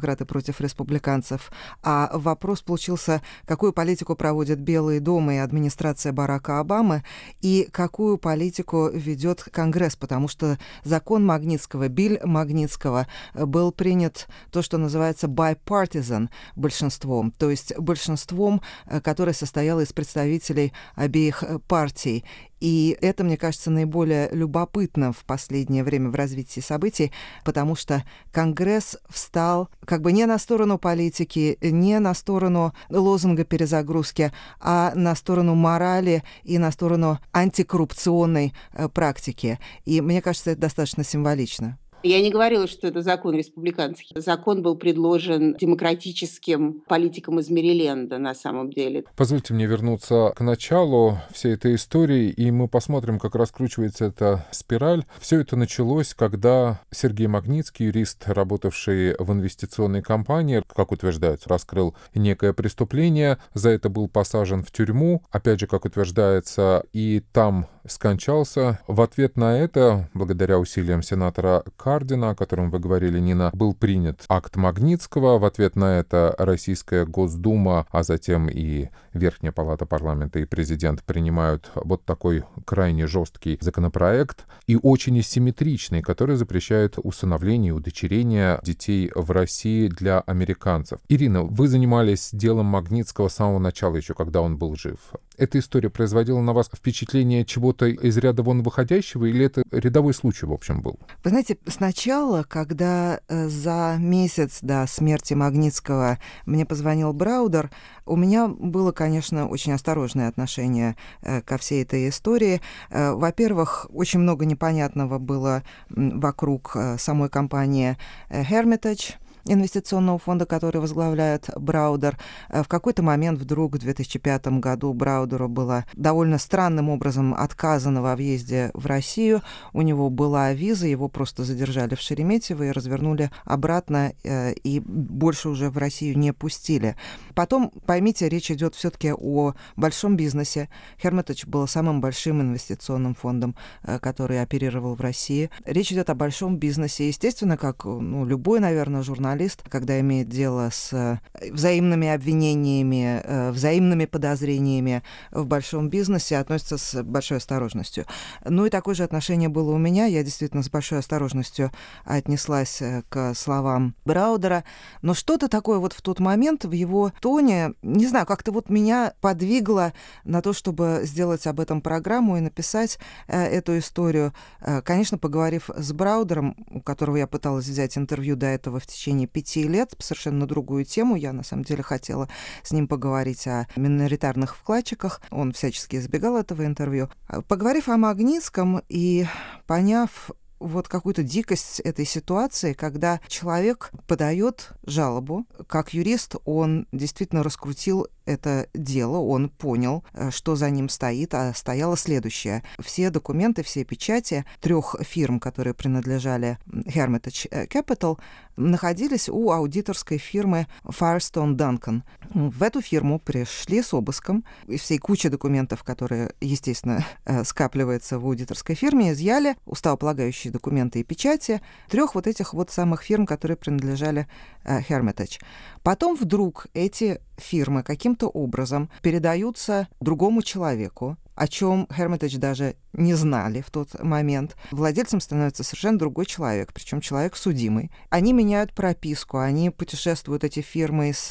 демократы против республиканцев, а вопрос получился, какую политику проводит Белый дом и администрация Барака Обамы, и какую политику ведет Конгресс, потому что закон Магнитского, Биль Магнитского, был принят то, что называется bipartisan большинством, то есть большинством, которое состояло из представителей обеих партий. И это, мне кажется, наиболее любопытно в последнее время в развитии событий, потому что Конгресс встал как бы не на сторону политики, не на сторону лозунга перезагрузки, а на сторону морали и на сторону антикоррупционной практики. И мне кажется, это достаточно символично. Я не говорила, что это закон республиканский. Закон был предложен демократическим политиком из Мэриленда на самом деле. Позвольте мне вернуться к началу всей этой истории, и мы посмотрим, как раскручивается эта спираль. Все это началось, когда Сергей Магнитский, юрист, работавший в инвестиционной компании, как утверждается, раскрыл некое преступление. За это был посажен в тюрьму, опять же, как утверждается, и там скончался. В ответ на это, благодаря усилиям сенатора Кардина, о котором вы говорили, Нина, был принят акт Магнитского. В ответ на это Российская Госдума, а затем и Верхняя Палата парламента и президент принимают вот такой крайне жесткий законопроект и очень асимметричный, который запрещает усыновление и удочерение детей в России для американцев. Ирина, вы занимались делом Магнитского с самого начала, еще когда он был жив. Эта история производила на вас впечатление чего-то из ряда вон выходящего, или это рядовой случай, в общем, был? Вы знаете, сначала, когда за месяц до смерти Магнитского мне позвонил Браудер, у меня было, конечно, очень осторожное отношение ко всей этой истории. Во-первых, очень много непонятного было вокруг самой компании Hermitage, инвестиционного фонда, который возглавляет Браудер. В какой-то момент вдруг в 2005 году Браудеру было довольно странным образом отказано во въезде в Россию. У него была виза, его просто задержали в Шереметьево и развернули обратно, и больше уже в Россию не пустили. Потом, поймите, речь идет все-таки о большом бизнесе. Hermitage был самым большим инвестиционным фондом, который оперировал в России. Речь идет о большом бизнесе. Естественно, как любой, наверное, журналист, когда имеет дело с взаимными обвинениями, взаимными подозрениями в большом бизнесе, относится с большой осторожностью. Ну и такое же отношение было у меня. Я действительно с большой осторожностью отнеслась к словам Браудера. Но что-то такое вот в тот момент в его тоне, не знаю, как-то вот меня подвигло на то, чтобы сделать об этом программу и написать эту историю. Конечно, поговорив с Браудером, у которого я пыталась взять интервью до этого в течение 5 лет, совершенно другую тему. Я, на самом деле, хотела с ним поговорить о миноритарных вкладчиках. Он всячески избегал этого интервью. Поговорив о Магнитском и поняв вот какую-то дикость этой ситуации, когда человек подает жалобу, как юрист он действительно раскрутил это дело, он понял, что за ним стоит, а стояло следующее. Все документы, все печати 3 фирм, которые принадлежали Hermitage Capital, находились у аудиторской фирмы Firestone Duncan. В эту фирму пришли с обыском, из всей кучи документов, которые, естественно, скапливаются в аудиторской фирме, изъяли уставополагающие документы и печати 3 вот этих вот самых фирм, которые принадлежали Hermitage. Потом вдруг эти фирмы каким-то образом передаются другому человеку, о чем Hermitage даже не знали в тот момент. Владельцем становится совершенно другой человек, причем человек судимый. Они меняют прописку, они путешествуют, эти фирмы, из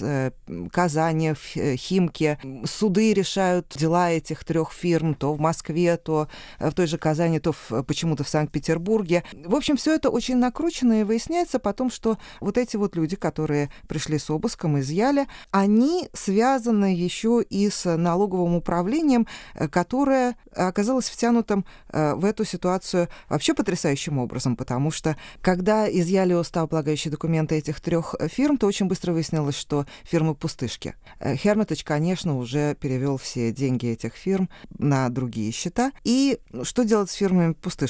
Казани в Химки. Суды решают дела этих 3 фирм то в Москве, то в той же Казани, то почему-то в Санкт-Петербурге. В общем, все это очень накручено, и выясняется потом, что вот эти вот люди, которые пришли с обыском, изъяли, они связаны еще и с налоговым управлением, которое оказалось втянутым в эту ситуацию вообще потрясающим образом, потому что, когда изъяли уставополагающие документы этих 3 фирм, то очень быстро выяснилось, что фирмы пустышки. Hermitage, конечно, уже перевел все деньги этих фирм на другие счета. И что делать с фирмами-пустышками?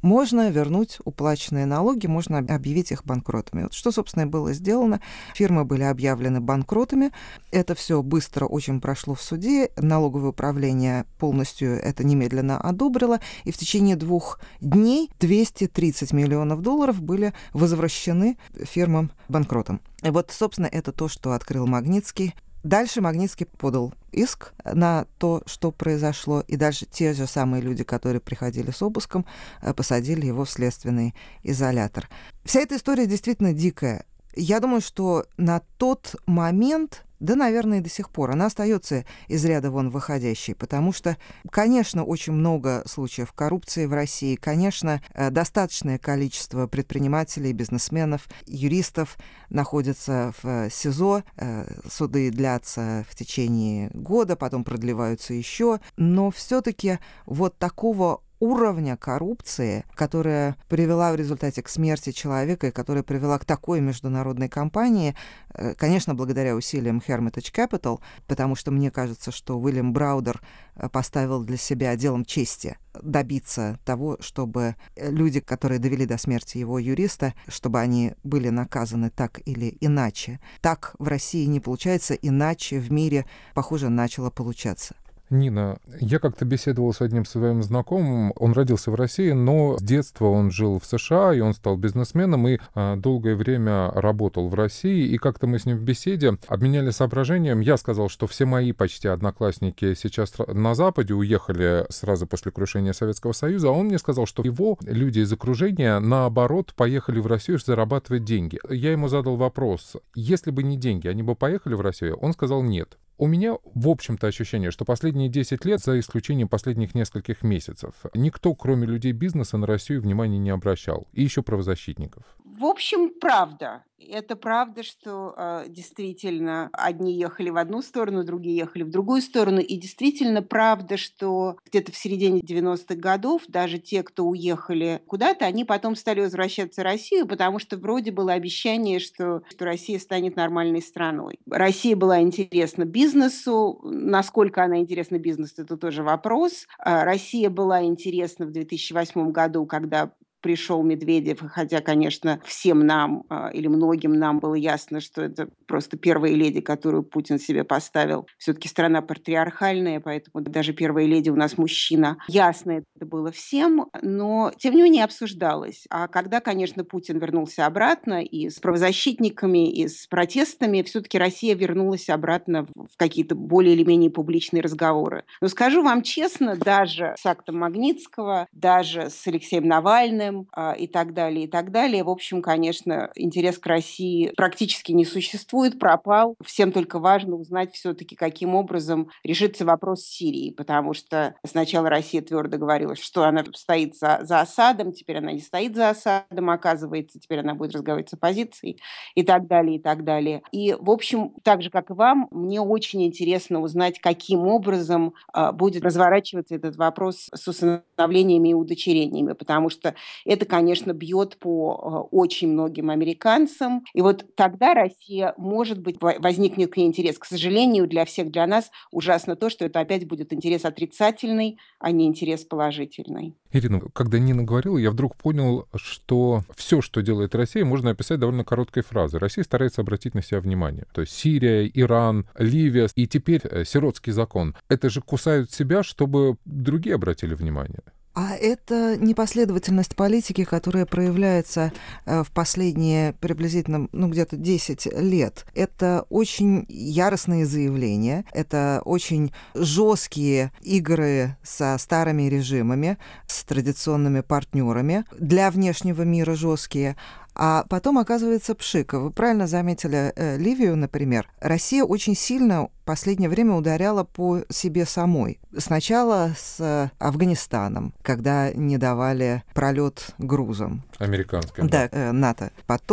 можно вернуть уплаченные налоги, можно объявить их банкротами. Вот что, собственно, и было сделано. Фирмы были объявлены банкротами. Это все быстро очень прошло в суде. Налоговое управление полностью это немедленно одобрило. И в течение 2 дней 230 миллионов долларов были возвращены фирмам-банкротам. И вот, собственно, это то, что открыл Магнитский. Дальше Магнитский подал иск на то, что произошло, и дальше те же самые люди, которые приходили с обыском, посадили его в следственный изолятор. Вся эта история действительно дикая. Я думаю, что на тот момент, да, наверное, и до сих пор, она остается из ряда вон выходящей, потому что, конечно, очень много случаев коррупции в России, конечно, достаточное количество предпринимателей, бизнесменов, юристов находятся в СИЗО, суды длятся в течение года, потом продлеваются еще, но все-таки вот такого уровня коррупции, которая привела в результате к смерти человека и которая привела к такой международной кампании, конечно, благодаря усилиям Hermitage Capital, потому что мне кажется, что Уильям Браудер поставил для себя делом чести добиться того, чтобы люди, которые довели до смерти его юриста, чтобы они были наказаны так или иначе. Так в России не получается, иначе в мире, похоже, начало получаться. Нина, я как-то беседовал с одним своим знакомым. Он родился в России, но с детства он жил в США, и он стал бизнесменом, и долгое время работал в России. И как-то мы с ним в беседе обменялись соображением. Я сказал, что все мои почти одноклассники сейчас на Западе уехали сразу после крушения Советского Союза, а он мне сказал, что его люди из окружения, наоборот, поехали в Россию зарабатывать деньги. Я ему задал вопрос, если бы не деньги, они бы поехали в Россию? Он сказал нет. У меня, в общем-то, ощущение, что последние 10 лет, за исключением последних нескольких месяцев, никто, кроме людей бизнеса, на Россию внимания не обращал. И еще правозащитников. В общем, правда. Это правда, что действительно одни ехали в одну сторону, другие ехали в другую сторону. И действительно правда, что где-то в середине 90-х годов даже те, кто уехали куда-то, они потом стали возвращаться в Россию, потому что вроде было обещание, что Россия станет нормальной страной. Россия была интересна бизнесу. Насколько она интересна бизнесу, это тоже вопрос. Россия была интересна в 2008 году, когда пришел Медведев, хотя, конечно, всем нам или многим нам было ясно, что это просто первая леди, которую Путин себе поставил. Все-таки страна патриархальная, поэтому даже первая леди у нас мужчина. Ясно это было всем, но тем не менее обсуждалось. А когда, конечно, Путин вернулся обратно и с правозащитниками, и с протестами, все-таки Россия вернулась обратно в какие-то более или менее публичные разговоры. Но скажу вам честно, даже с актом Магнитского, даже с Алексеем Навальным, и так далее. В общем, конечно, интерес к России практически не существует, пропал. Всем только важно узнать все-таки, каким образом решится вопрос с Сирией, потому что сначала Россия твердо говорила, что она стоит за Асадом, теперь она не стоит за Асадом, оказывается, теперь она будет разговаривать с оппозицией и так далее, и так далее. И, в общем, так же, как и вам, мне очень интересно узнать, каким образом будет разворачиваться этот вопрос с усыновлениями и удочерениями, потому что это, конечно, бьет по очень многим американцам. И вот тогда Россия, может быть, возникнет к ней интерес. К сожалению, для всех, для нас ужасно то, что это опять будет интерес отрицательный, а не интерес положительный. Ирина, когда Нина говорила, я вдруг понял, что все, что делает Россия, можно описать довольно короткой фразой. Россия старается обратить на себя внимание. То есть Сирия, Иран, Ливия и теперь сиротский закон. Это же кусают себя, чтобы другие обратили внимание. А это непоследовательность политики, которая проявляется в последние приблизительно, где-то 10 лет. Это очень яростные заявления, это очень жесткие игры со старыми режимами, с традиционными партнерами, для внешнего мира жесткие. А потом оказывается пшик. Вы правильно заметили Ливию, например. Россия очень сильно в последнее время ударяла по себе самой. Сначала с Афганистаном, когда не давали пролет грузам. Американским. Да, НАТО. Потом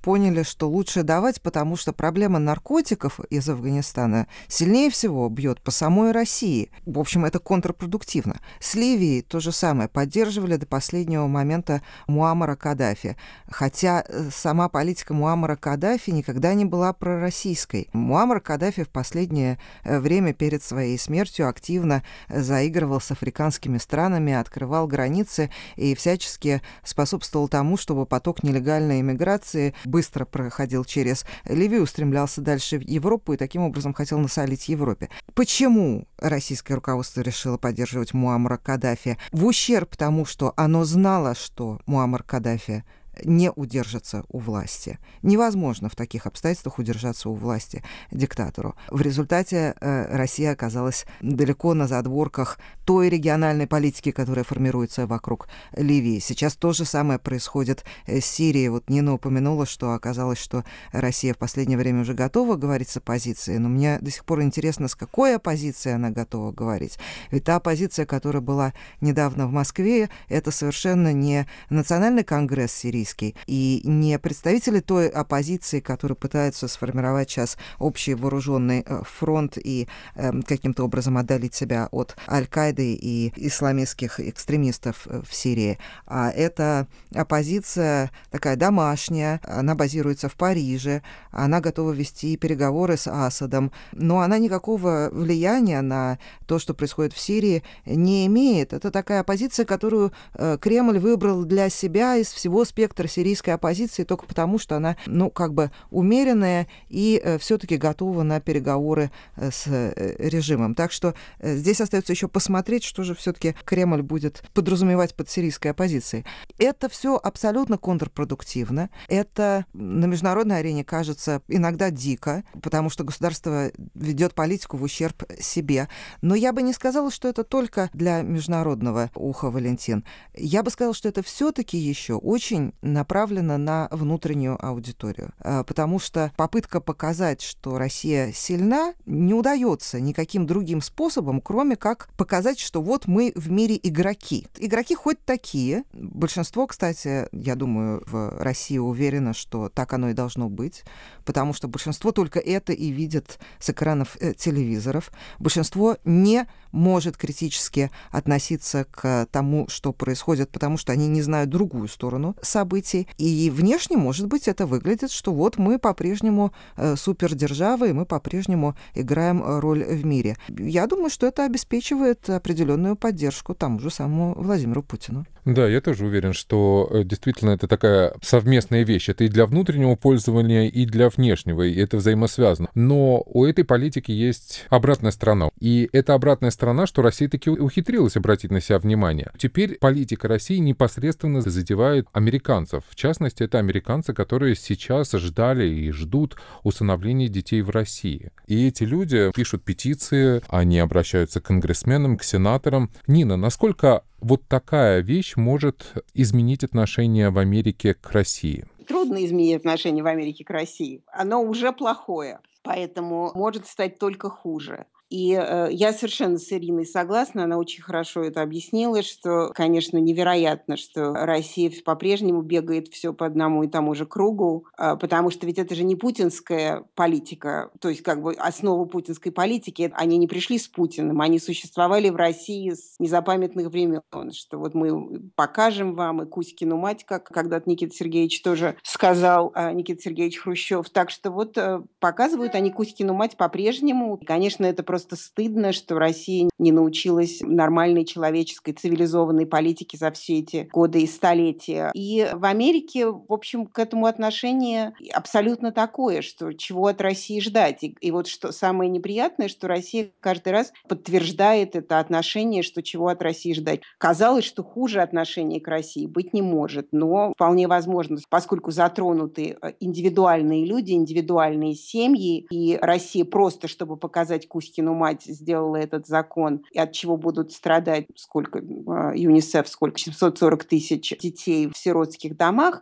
поняли, что лучше давать, потому что проблема наркотиков из Афганистана сильнее всего бьет по самой России. В общем, это контрпродуктивно. С Ливией то же самое. Поддерживали до последнего момента Муаммара Каддафи. Хотя сама политика Муаммара Каддафи никогда не была пророссийской. Муаммар Каддафи в последнее время перед своей смертью активно заигрывал с африканскими странами, открывал границы и всячески способствовал тому, чтобы поток нелегальной иммиграции быстро проходил через Ливию, устремлялся дальше в Европу и таким образом хотел насолить Европе. Почему российское руководство решило поддерживать Муаммара Каддафи? В ущерб тому, что оно знало, что Муаммар Каддафи не удержится у власти. Невозможно в таких обстоятельствах удержаться у власти диктатору. В результате Россия оказалась далеко на задворках той региональной политики, которая формируется вокруг Ливии. Сейчас то же самое происходит с Сирией. Вот Нина упомянула, что оказалось, что Россия в последнее время уже готова говорить с оппозицией, но мне до сих пор интересно, с какой оппозицией она готова говорить. Ведь та оппозиция, которая была недавно в Москве, это совершенно не Национальный конгресс сирийский, и не представители той оппозиции, которые пытаются сформировать сейчас общий вооруженный фронт и каким-то образом отдалить себя от Аль-Каиды и исламистских экстремистов в Сирии. А это оппозиция такая домашняя, она базируется в Париже, она готова вести переговоры с Асадом, но она никакого влияния на то, что происходит в Сирии, не имеет. Это такая оппозиция, которую Кремль выбрал для себя из всего спектра сирийской оппозиции только потому, что она, умеренная и все-таки готова на переговоры с режимом. Так что здесь остается еще посмотреть, что же все-таки Кремль будет подразумевать под сирийской оппозицией. Это все абсолютно контрпродуктивно. Это на международной арене кажется иногда дико, потому что государство ведет политику в ущерб себе. Но я бы не сказала, что это только для международного уха, Валентин. Я бы сказала, что это все-таки еще очень направлена на внутреннюю аудиторию. Потому что попытка показать, что Россия сильна, не удается никаким другим способом, кроме как показать, что вот мы в мире игроки. Игроки хоть такие. Большинство, кстати, я думаю, в России уверено, что так оно и должно быть, потому что большинство только это и видит с экранов телевизоров. Большинство не может критически относиться к тому, что происходит, потому что они не знают другую сторону событий. И внешне, может быть, это выглядит, что вот мы по-прежнему супердержава, и мы по-прежнему играем роль в мире. Я думаю, что это обеспечивает определенную поддержку тому же самому Владимиру Путину. Да, я тоже уверен, что действительно это такая совместная вещь. Это и для внутреннего пользования, и для внешнего, и это взаимосвязано. Но у этой политики есть обратная сторона. И эта обратная сторона, что Россия таки ухитрилась обратить на себя внимание. Теперь политика России непосредственно задевает американцев. В частности, это американцы, которые сейчас ждали и ждут усыновления детей в России. И эти люди пишут петиции, они обращаются к конгрессменам, к сенаторам. Нина, насколько вот такая вещь может изменить отношение в Америке к России? Трудно изменить отношение в Америке к России. Оно уже плохое, поэтому может стать только хуже. И я совершенно с Ириной согласна, она очень хорошо это объяснила, что, конечно, невероятно, что Россия по-прежнему бегает все по одному и тому же кругу, потому что ведь это же не путинская политика, то есть как бы основа путинской политики, они не пришли с Путиным, они существовали в России с незапамятных времен, что вот мы покажем вам и Кузькину мать, как когда-то Никита Сергеевич тоже сказал, Никита Сергеевич Хрущев, так что вот показывают они Кузькину мать по-прежнему, и, конечно, это просто стыдно, что Россия не научилась нормальной человеческой цивилизованной политике за все эти годы и столетия. И в Америке, в общем, к этому отношение абсолютно такое, что чего от России ждать. И вот что самое неприятное, что Россия каждый раз подтверждает это отношение, что чего от России ждать. Казалось, что хуже отношение к России быть не может, но вполне возможно, поскольку затронуты индивидуальные люди, индивидуальные семьи, и Россия просто, чтобы показать Кузькину мать, сделала этот закон, и от чего будут страдать ЮНИСЕФ, сколько 740 тысяч детей в сиротских домах.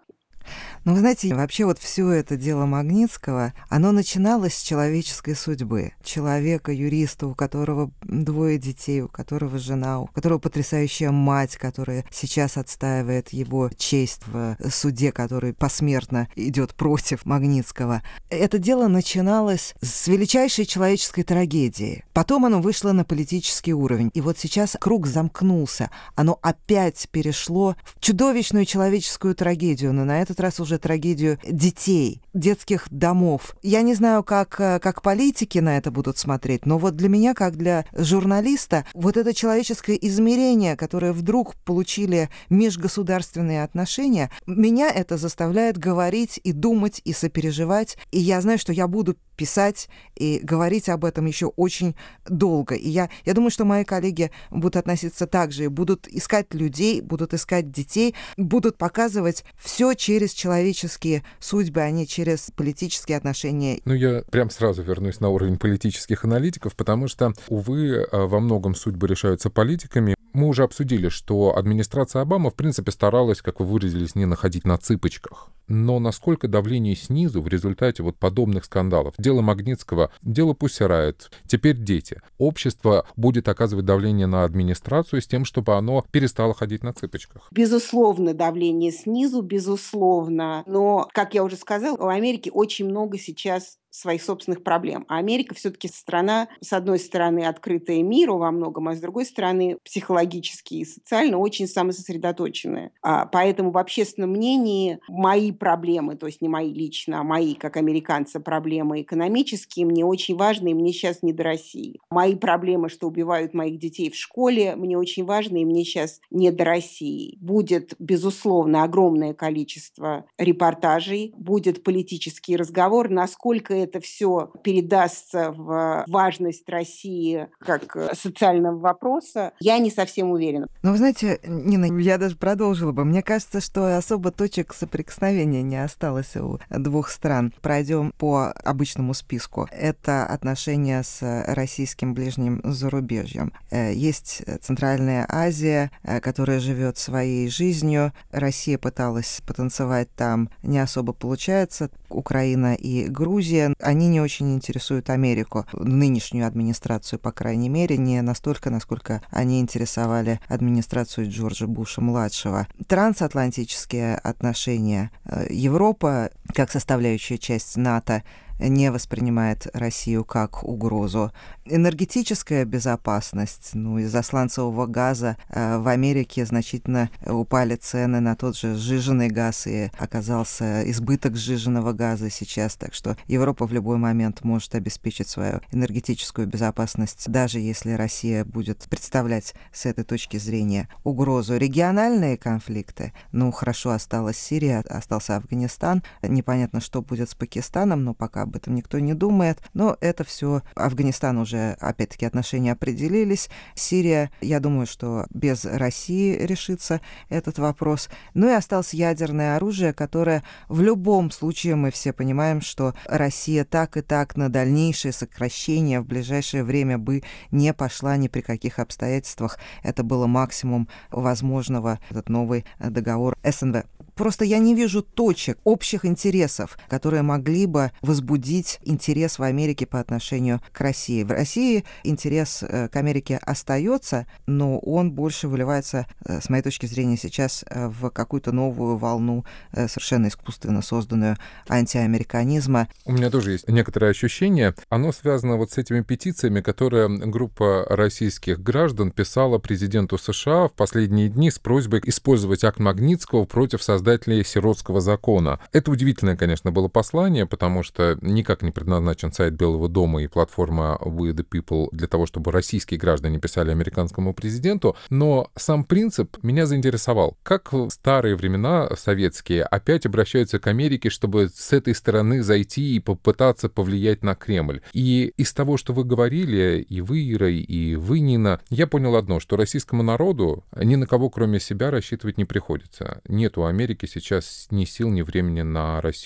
Ну, вы знаете, вообще вот все это дело Магнитского, оно начиналось с человеческой судьбы. Человека, юриста, у которого 2 детей, у которого жена, у которого потрясающая мать, которая сейчас отстаивает его честь в суде, который посмертно идет против Магнитского. Это дело начиналось с величайшей человеческой трагедии. Потом оно вышло на политический уровень. И вот сейчас круг замкнулся. Оно опять перешло в чудовищную человеческую трагедию, но на этот раз уже трагедию детей, детских домов. Я не знаю, как политики на это будут смотреть, но вот для меня, как для журналиста, вот это человеческое измерение, которое вдруг получили межгосударственные отношения, меня это заставляет говорить и думать, и сопереживать. И я знаю, что я буду писать и говорить об этом еще очень долго. И я думаю, что мои коллеги будут относиться так же, будут искать людей, будут искать детей, будут показывать все через человеческие судьбы, а не через политические отношения. Ну, я прям сразу вернусь на уровень политических аналитиков, потому что, увы, во многом судьбы решаются политиками. Мы уже обсудили, что администрация Обамы, в принципе, старалась, как вы выразились, не находить на цыпочках. Но насколько давление снизу в результате вот подобных скандалов, дело Магнитского, дело Pussy Riot, теперь дети, общество будет оказывать давление на администрацию с тем, чтобы оно перестало ходить на цыпочках? Безусловно, давление снизу, безусловно. Но, как я уже сказала, в Америке очень много сейчас своих собственных проблем. А Америка все-таки страна, с одной стороны, открытая миру во многом, а с другой стороны, психологически и социально очень самососредоточенная. Поэтому в общественном мнении мои проблемы, то есть не мои лично, а мои, как американца, проблемы экономические, мне очень важны, и мне сейчас не до России. Мои проблемы, что убивают моих детей в школе, мне очень важны, и мне сейчас не до России. Будет, безусловно, огромное количество репортажей, будет политический разговор, насколько это все передастся в важность России как социального вопроса, я не совсем уверена. Но вы знаете, Нина, я даже продолжила бы. Мне кажется, что особо точек соприкосновения не осталось у 2 стран. Пройдем по обычному списку. Это отношения с российским ближним зарубежьем. Есть Центральная Азия, которая живет своей жизнью. Россия пыталась потанцевать там, не особо получается. Украина и Грузия, они не очень интересуют Америку, нынешнюю администрацию, по крайней мере, не настолько, насколько они интересовали администрацию Джорджа Буша-младшего. Трансатлантические отношения. Европа, как составляющая часть НАТО, не воспринимает Россию как угрозу. Энергетическая безопасность, из-за сланцевого газа в Америке значительно упали цены на тот же сжиженный газ, и оказался избыток сжиженного газа сейчас, так что Европа в любой момент может обеспечить свою энергетическую безопасность, даже если Россия будет представлять с этой точки зрения угрозу. Региональные конфликты, хорошо, осталась Сирия, остался Афганистан, непонятно, что будет с Пакистаном, но пока об этом никто не думает. Но это все. Афганистан уже, опять-таки, отношения определились. Сирия, я думаю, что без России решится этот вопрос. И осталось ядерное оружие, которое в любом случае, мы все понимаем, что Россия так и так на дальнейшее сокращение в ближайшее время бы не пошла ни при каких обстоятельствах. Это было максимум возможного, этот новый договор СНВ. Просто я не вижу точек общих интересов, которые могли бы возбудить интерес в Америке по отношению к России. В России интерес к Америке остается, но он больше выливается, с моей точки зрения, сейчас в какую-то новую волну, совершенно искусственно созданную антиамериканизма. У меня тоже есть некоторое ощущение. Оно связано вот с этими петициями, которые группа российских граждан писала президенту США в последние дни с просьбой использовать акт Магнитского против создателей сиротского закона. Это удивительное, конечно, было послание, потому что никак не предназначен сайт Белого дома и платформа We the People для того, чтобы российские граждане писали американскому президенту, но сам принцип меня заинтересовал. Как в старые времена советские опять обращаются к Америке, чтобы с этой стороны зайти и попытаться повлиять на Кремль. И из того, что вы говорили, и вы, Ира, и вы, Нина, я понял одно, что российскому народу ни на кого, кроме себя, рассчитывать не приходится. Нет у Америки сейчас ни сил, ни времени на Россию.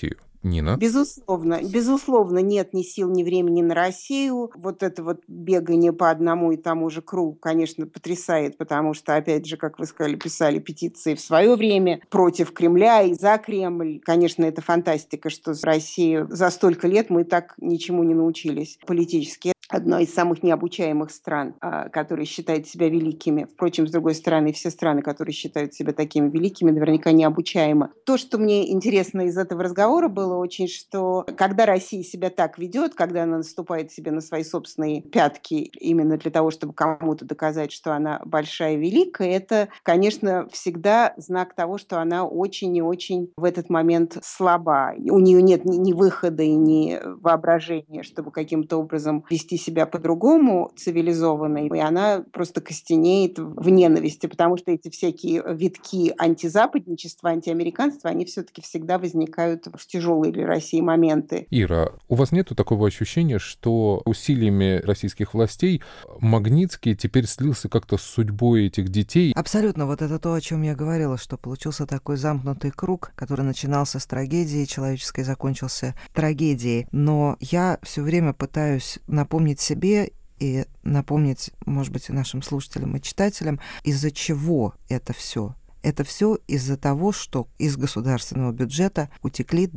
Нина? Безусловно, нет ни сил, ни времени на Россию. Вот это вот бегание по одному и тому же кругу, конечно, потрясает, потому что, опять же, как вы сказали, писали петиции в свое время против Кремля и за Кремль. Конечно, это фантастика, что Россия за столько лет мы так ничему не научились политически. Одна из самых необучаемых стран, которые считают себя великими. Впрочем, с другой стороны, все страны, которые считают себя такими великими, наверняка необучаемы. То, что мне интересно из этого разговора было очень, что когда Россия себя так ведет, когда она наступает себе на свои собственные пятки именно для того, чтобы кому-то доказать, что она большая и великая, это, конечно, всегда знак того, что она очень и очень в этот момент слаба. У нее нет ни выхода и ни воображения, чтобы каким-то образом вести себя по-другому, цивилизованной, и она просто костенеет в ненависти, потому что эти всякие витки антизападничества, антиамериканства, они все-таки всегда возникают в тяжелые для России моменты. Ира, у вас нету такого ощущения, что усилиями российских властей Магнитский теперь слился как-то с судьбой этих детей? Абсолютно. Вот это то, о чем я говорила, что получился такой замкнутый круг, который начинался с трагедии человеческой, закончился трагедией. Но я все время пытаюсь напомнить себе и напомнить, может быть, и нашим слушателям и читателям, из-за чего это все. Это все из-за того, что из государственного бюджета утекли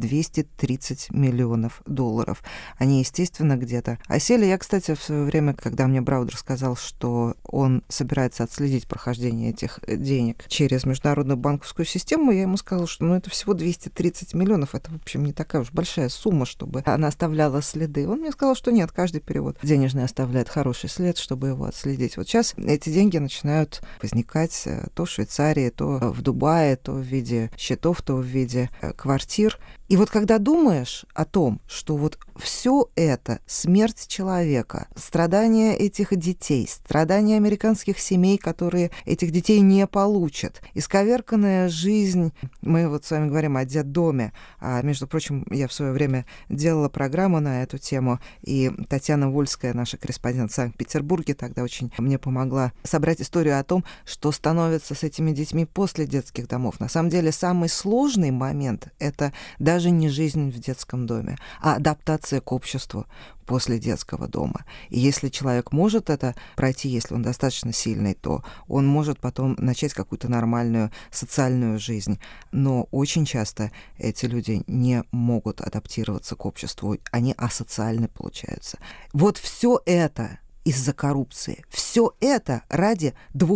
230 миллионов долларов. Они, естественно, где-то осели. Я, кстати, в свое время, когда мне Браудер сказал, что он собирается отследить прохождение этих денег через международную банковскую систему, я ему сказала, что это всего 230 миллионов. Это, в общем, не такая уж большая сумма, чтобы она оставляла следы. Он мне сказал, что нет, каждый перевод денежный оставляет хороший след, чтобы его отследить. Вот сейчас эти деньги начинают возникать то в Швейцарии, то в Дубае, то в виде счетов, то в виде квартир. И вот когда думаешь о том, что вот все это, смерть человека, страдания этих детей, страдания американских семей, которые этих детей не получат, исковерканная жизнь, мы вот с вами говорим о детдоме, а, между прочим, я в свое время делала программу на эту тему, и Татьяна Вольская, наша корреспондент в Санкт-Петербурге, тогда очень мне помогла собрать историю о том, что становится с этими детьми после детских домов. На самом деле, самый сложный момент — это даже не жизнь в детском доме, а адаптация к обществу после детского дома. И если человек может это пройти, если он достаточно сильный, то он может потом начать какую-то нормальную социальную жизнь. Но очень часто эти люди не могут адаптироваться к обществу, они асоциальны получаются. Вот все это из-за коррупции. Все это ради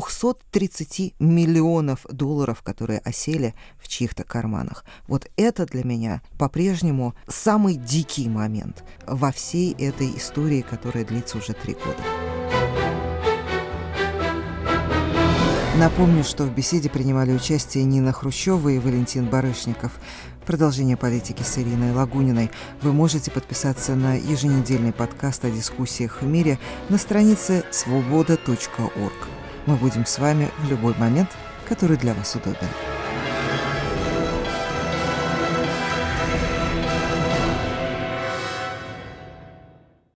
230 миллионов долларов, которые осели в чьих-то карманах. Вот это для меня по-прежнему самый дикий момент во всей этой истории, которая длится уже 3 года. Напомню, что в беседе принимали участие Нина Хрущева и Валентин Барышников. Продолжение политики с Ириной Лагуниной. Вы можете подписаться на еженедельный подкаст о дискуссиях в мире на странице svoboda.org. Мы будем с вами в любой момент, который для вас удобен.